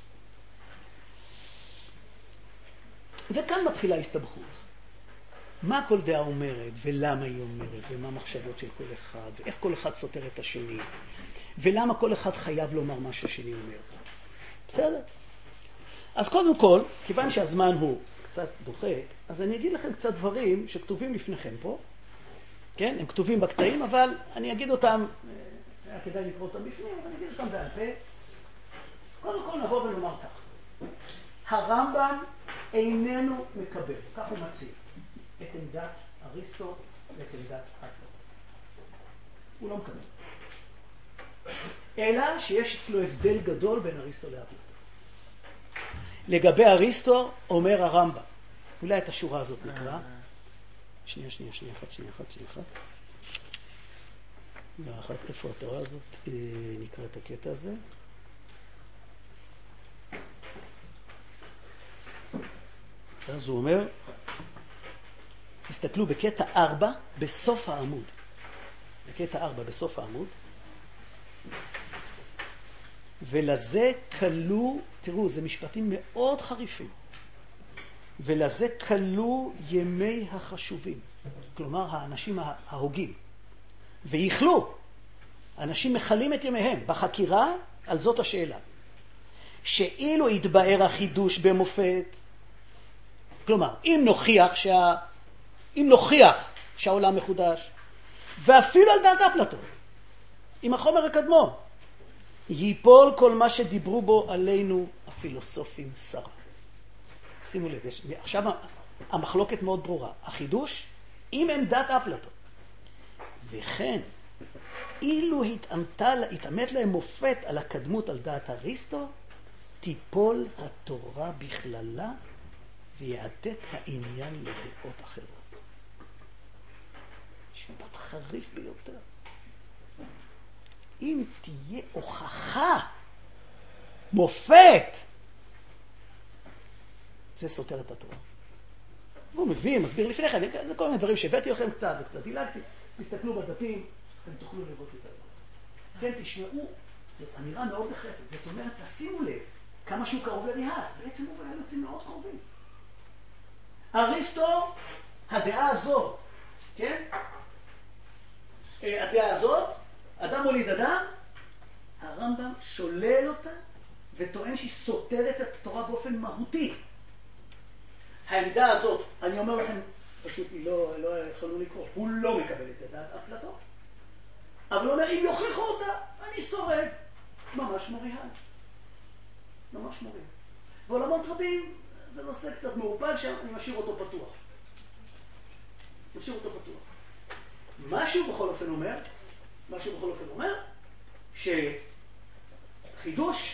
וכאן מתחילה הסתבכות. מה כל דעה אומרת, ולמה היא אומרת, ומה המחשבות של כל אחד, ואיך כל אחד סותר את השני, ולמה כל אחד חייב לומר מה שהשני אומר. בסדר? אז קודם כל, כיוון שהזמן הוא קצת דוחק, אז אני אגיד לכם קצת דברים שכתובים לפניכם פה. כן? הם כתובים בקטעים, אבל אני אגיד אותם, היה כדאי לקרוא אותם בפנים, אבל אני אגיד אותם בעל פה. קודם כל נבוא ונאמר כך. הרמב"ם איננו מקבל, כך הוא מציע, את עמדת אריסטו ואת עמדת אפלטון. הוא לא מקבל. אלא שיש אצלו הבדל גדול בין אריסטו לאפלטון. לגבי אריסטו אומר הרמב"ם, אולי את השורה הזאת נקרא. שנייה, שנייה, שנייה, אחת, שנייה, אחת, שנייה, אחת. ואחת, איפה התורה הזאת? נקרא את הקטע הזה. אז הוא אומר, תסתכלו בקטע ארבע בסוף העמוד. בקטע ארבע בסוף העמוד. ולזה קלו, תראו, זה משפטים מאוד חריפים. ולזה קלו ימי החשובים. כלומר, האנשים ההוגים. ויכלו. אנשים מחלים את ימיהם בחקירה על זאת השאלה. שאילו יתבאר החידוש במופת, כלומר, אם נוכיח, שה... אם נוכיח שהעולם מחודש, ואפילו על דעת אפלטון, עם החומר הקדמון, ייפול כל מה שדיברו בו עלינו הפילוסופים שרה. שימו לב, יש... עכשיו המחלוקת מאוד ברורה. החידוש עם עמדת אפלטון. וכן, אילו התאמתה, התאמת להם מופת על הקדמות על דעת אריסטו, תיפול התורה בכללה ויעתק העניין לדעות אחרות. משפט חריף ביותר. אם תהיה הוכחה, מופת, זה סותר את התורה. הוא מביא, מסביר לפני כן, זה כל מיני דברים שהבאתי לכם קצת וקצת דילגתי. תסתכלו בדפים, אתם תוכלו לראות את זה. כן, תשמעו, זאת אמירה מאוד נחרצת. זאת אומרת, תשימו לב כמה שהוא קרוב לריהל. בעצם הוא היה יוצאים מאוד קרובים. אריסטו, הדעה הזאת, כן? הדעה הזאת, אדם מוליד אדם, הרמב"ם שולל אותה וטוען שהיא סותרת את התורה באופן מהותי. העמדה הזאת, אני אומר לכם, פשוט היא לא, לא יכולנו לקרוא, הוא לא מקבל את דעת אפלטון. אבל הוא אומר, אם יוכיחו אותה, אני שורד. ממש מוריהל. ממש מורים. בעולמות רבים זה נושא קצת מעורפל שם, אני משאיר אותו פתוח. משאיר אותו פתוח. משהו בכל אופן אומר, משהו בכל אופן אומר, שחידוש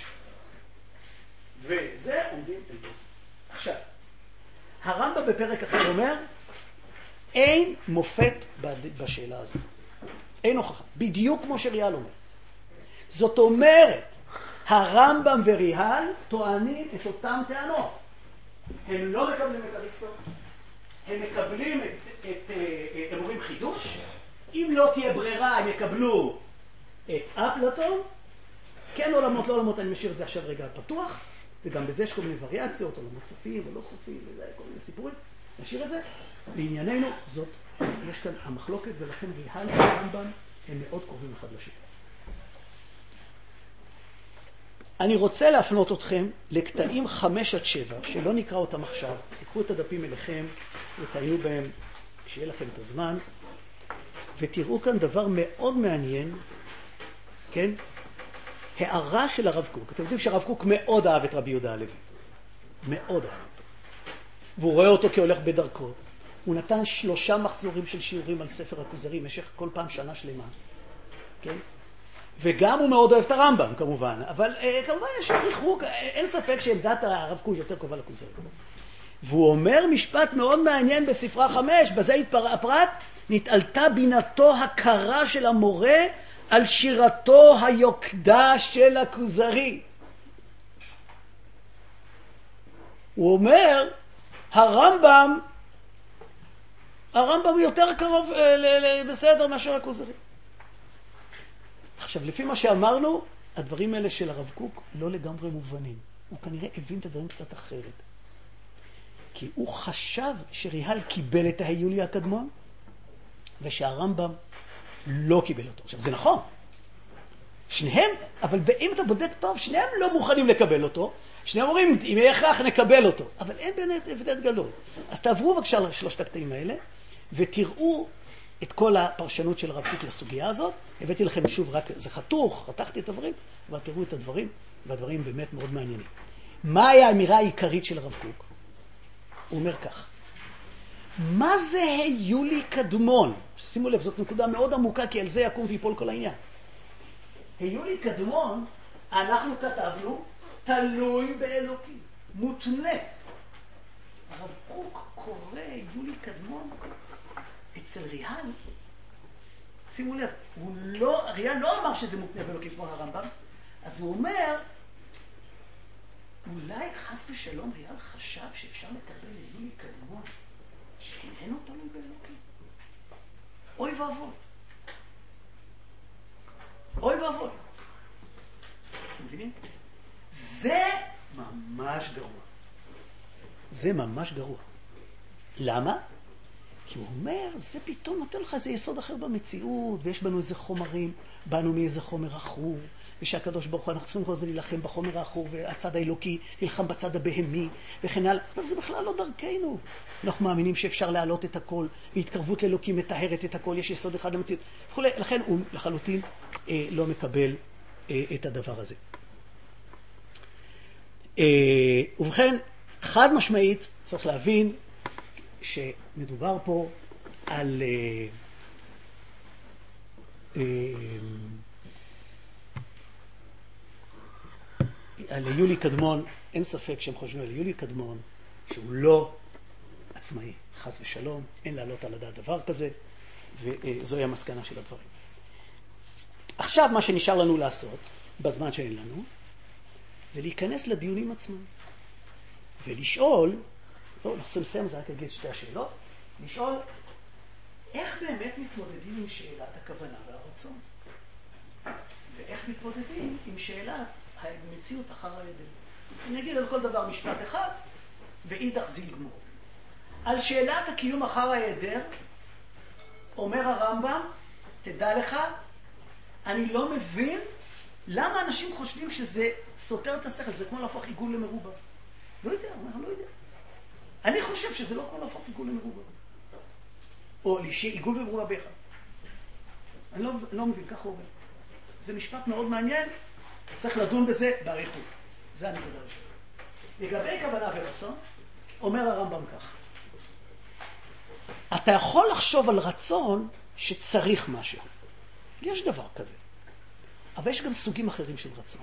וזה עומדים אל בו. עכשיו, הרמב"ם בפרק אחר אומר, אין מופת בשאלה הזאת. אין הוכחה. בדיוק כמו שריאל אומר. זאת אומרת, הרמב"ם וריאל טוענים את אותם טענות. הם לא מקבלים את אריסטו, הם מקבלים את, את, את, הם אומרים חידוש, אם לא תהיה ברירה הם יקבלו את אפלטון, כן עולמות, לא עולמות, אני משאיר את זה עכשיו רגע פתוח, וגם בזה יש כל מיני וריאציות, עולמות סופיים ולא סופיים, וזה כל מיני סיפורים, נשאיר את זה. לענייננו, זאת, יש כאן המחלוקת, ולכן ריאל והרמב"ם הם מאוד קרובים אחד לשני. אני רוצה להפנות אתכם לקטעים חמש עד שבע, שלא נקרא אותם עכשיו. תיקחו את הדפים אליכם, ותעיינו בהם כשיהיה לכם את הזמן, ותראו כאן דבר מאוד מעניין, כן? הערה של הרב קוק. אתם יודעים שהרב קוק מאוד אהב את רבי יהודה הלוי. מאוד אהב אותו. והוא רואה אותו כהולך בדרכו. הוא נתן שלושה מחזורים של שיעורים על ספר הכוזרי, במשך כל פעם שנה שלמה. כן? וגם הוא מאוד אוהב את הרמב"ם, כמובן. אבל אה, כמובן יש ריחוק, אין ספק שעמדת הרב קוק יותר קרובה לכוזרי. והוא אומר משפט מאוד מעניין בספרה חמש, בזה הפרט, נתעלתה בינתו הכרה של המורה על שירתו היוקדה של הכוזרי. הוא אומר, הרמב"ם, הרמב"ם יותר קרוב ל- ל- בסדר מאשר הכוזרי. עכשיו, לפי מה שאמרנו, הדברים האלה של הרב קוק לא לגמרי מובנים. הוא כנראה הבין את הדברים קצת אחרת. כי הוא חשב שריהל קיבל את ההיולי הקדמון, ושהרמב"ם לא קיבל אותו. עכשיו, זה נכון. שניהם, אבל אם אתה בודק טוב, שניהם לא מוכנים לקבל אותו. שניהם אומרים, אם יהיה הכרח נקבל אותו. אבל אין באמת הבדל גדול. אז תעברו בבקשה לשלושת הקטעים האלה, ותראו את כל הפרשנות של הרב קוק לסוגיה הזאת. הבאתי לכם שוב רק, זה חתוך, חתכתי את הדברים, אבל תראו את הדברים, והדברים באמת מאוד מעניינים. מהי האמירה העיקרית של הרב קוק? הוא אומר כך, מה זה היולי קדמון? שימו לב, זאת נקודה מאוד עמוקה, כי על זה יקום ויפול כל העניין. היולי קדמון, אנחנו כתבנו, תלוי באלוקים, מותנה. הרב קוק קורא היולי קדמון אצל ריהל. שימו לב, הוא לא, ריהל לא אמר שזה מותנה באלוקים כמו הרמב"ם, אז הוא אומר, אולי חס ושלום ריהל חשב שאפשר לקבל היולי קדמון שאיננו תלוי באלוקים. אוי ואבוי. אוי ואבוי. אתם מבינים? זה ממש גרוע. זה ממש גרוע. למה? כי הוא אומר, זה פתאום נותן לך איזה יסוד אחר במציאות, ויש בנו איזה חומרים, באנו מאיזה חומר אחור, ושהקדוש ברוך הוא, אנחנו צריכים כל זה להילחם בחומר האחור, והצד האלוקי נלחם בצד הבהמי, וכן הלאה. אבל זה בכלל לא דרכנו. אנחנו מאמינים שאפשר להעלות את הכל, והתקרבות לאלוקים מטהרת את הכל, יש יסוד אחד למציאות. לכן הוא לחלוטין אה, לא מקבל אה, את הדבר הזה. אה, ובכן, חד משמעית צריך להבין שמדובר פה על אה, אה, על יולי קדמון. אין ספק שהם חושבים על יולי קדמון שהוא לא עצמאי, חס ושלום, אין לעלות על הדעת דבר כזה, וזוהי המסקנה של הדברים. עכשיו מה שנשאר לנו לעשות בזמן שאין לנו זה להיכנס לדיונים עצמם ולשאול, טוב, אנחנו צריכים לסיים, זה רק אגיד שתי השאלות, לשאול איך באמת מתמודדים עם שאלת הכוונה והרצון, ואיך מתמודדים עם שאלת המציאות אחר הידי. אני אגיד על כל דבר משפט אחד, ואידך זיל גמור. על שאלת הקיום אחר היעדר, אומר הרמב"ם, תדע לך, אני לא מבין למה אנשים חושבים שזה סותר את השכל, זה כמו להפוך עיגול למרובע. לא יודע, אני לא יודע. אני חושב שזה לא כמו להפוך עיגול למרובע. או שיהיה עיגול ומרובע באחד. אני לא, לא מבין, ככה הוא אומר. זה משפט מאוד מעניין, צריך לדון בזה בעריכות. זה הנקודה הראשונה. לגבי כוונה ורצון, אומר הרמב"ם כך. אתה יכול לחשוב על רצון שצריך משהו. יש דבר כזה. אבל יש גם סוגים אחרים של רצון.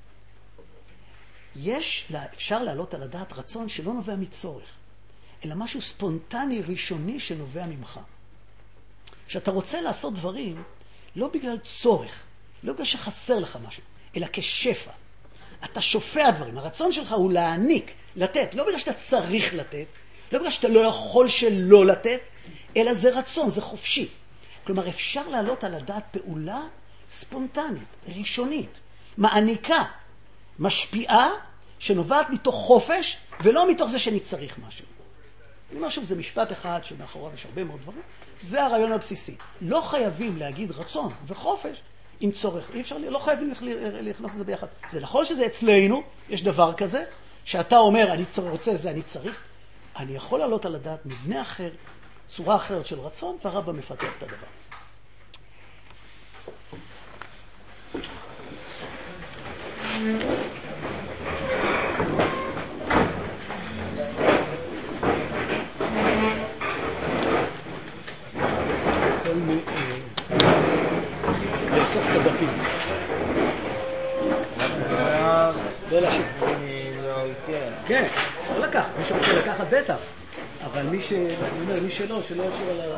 יש, אפשר להעלות על הדעת רצון שלא נובע מצורך, אלא משהו ספונטני ראשוני שנובע ממך. שאתה רוצה לעשות דברים לא בגלל צורך, לא בגלל שחסר לך משהו, אלא כשפע. אתה שופע דברים. הרצון שלך הוא להעניק, לתת, לא בגלל שאתה צריך לתת, לא בגלל שאתה לא יכול שלא לתת, אלא זה רצון, זה חופשי. כלומר, אפשר להעלות על הדעת פעולה ספונטנית, ראשונית, מעניקה, משפיעה, שנובעת מתוך חופש, ולא מתוך זה שאני צריך משהו. אני אומר שוב, זה משפט אחד שמאחוריו יש הרבה מאוד דברים. זה הרעיון הבסיסי. לא חייבים להגיד רצון וחופש עם צורך. אי אפשר, לא חייבים להכנס את זה ביחד. זה נכון שזה אצלנו, יש דבר כזה, שאתה אומר, אני רוצה זה, אני צריך. אני יכול לעלות על הדעת מבנה אחר, צורה אחרת של רצון, והרבא מפתח את הדבר הזה. לאסוף את הדפים. לא להשאיר. כן, לא לקח. מי שרוצה לקחת בטח. אבל מי ש... אני אומר, מי שלא, שלא ישאיר על ה...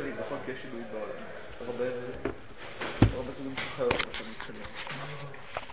הרבה סוגים של חיות,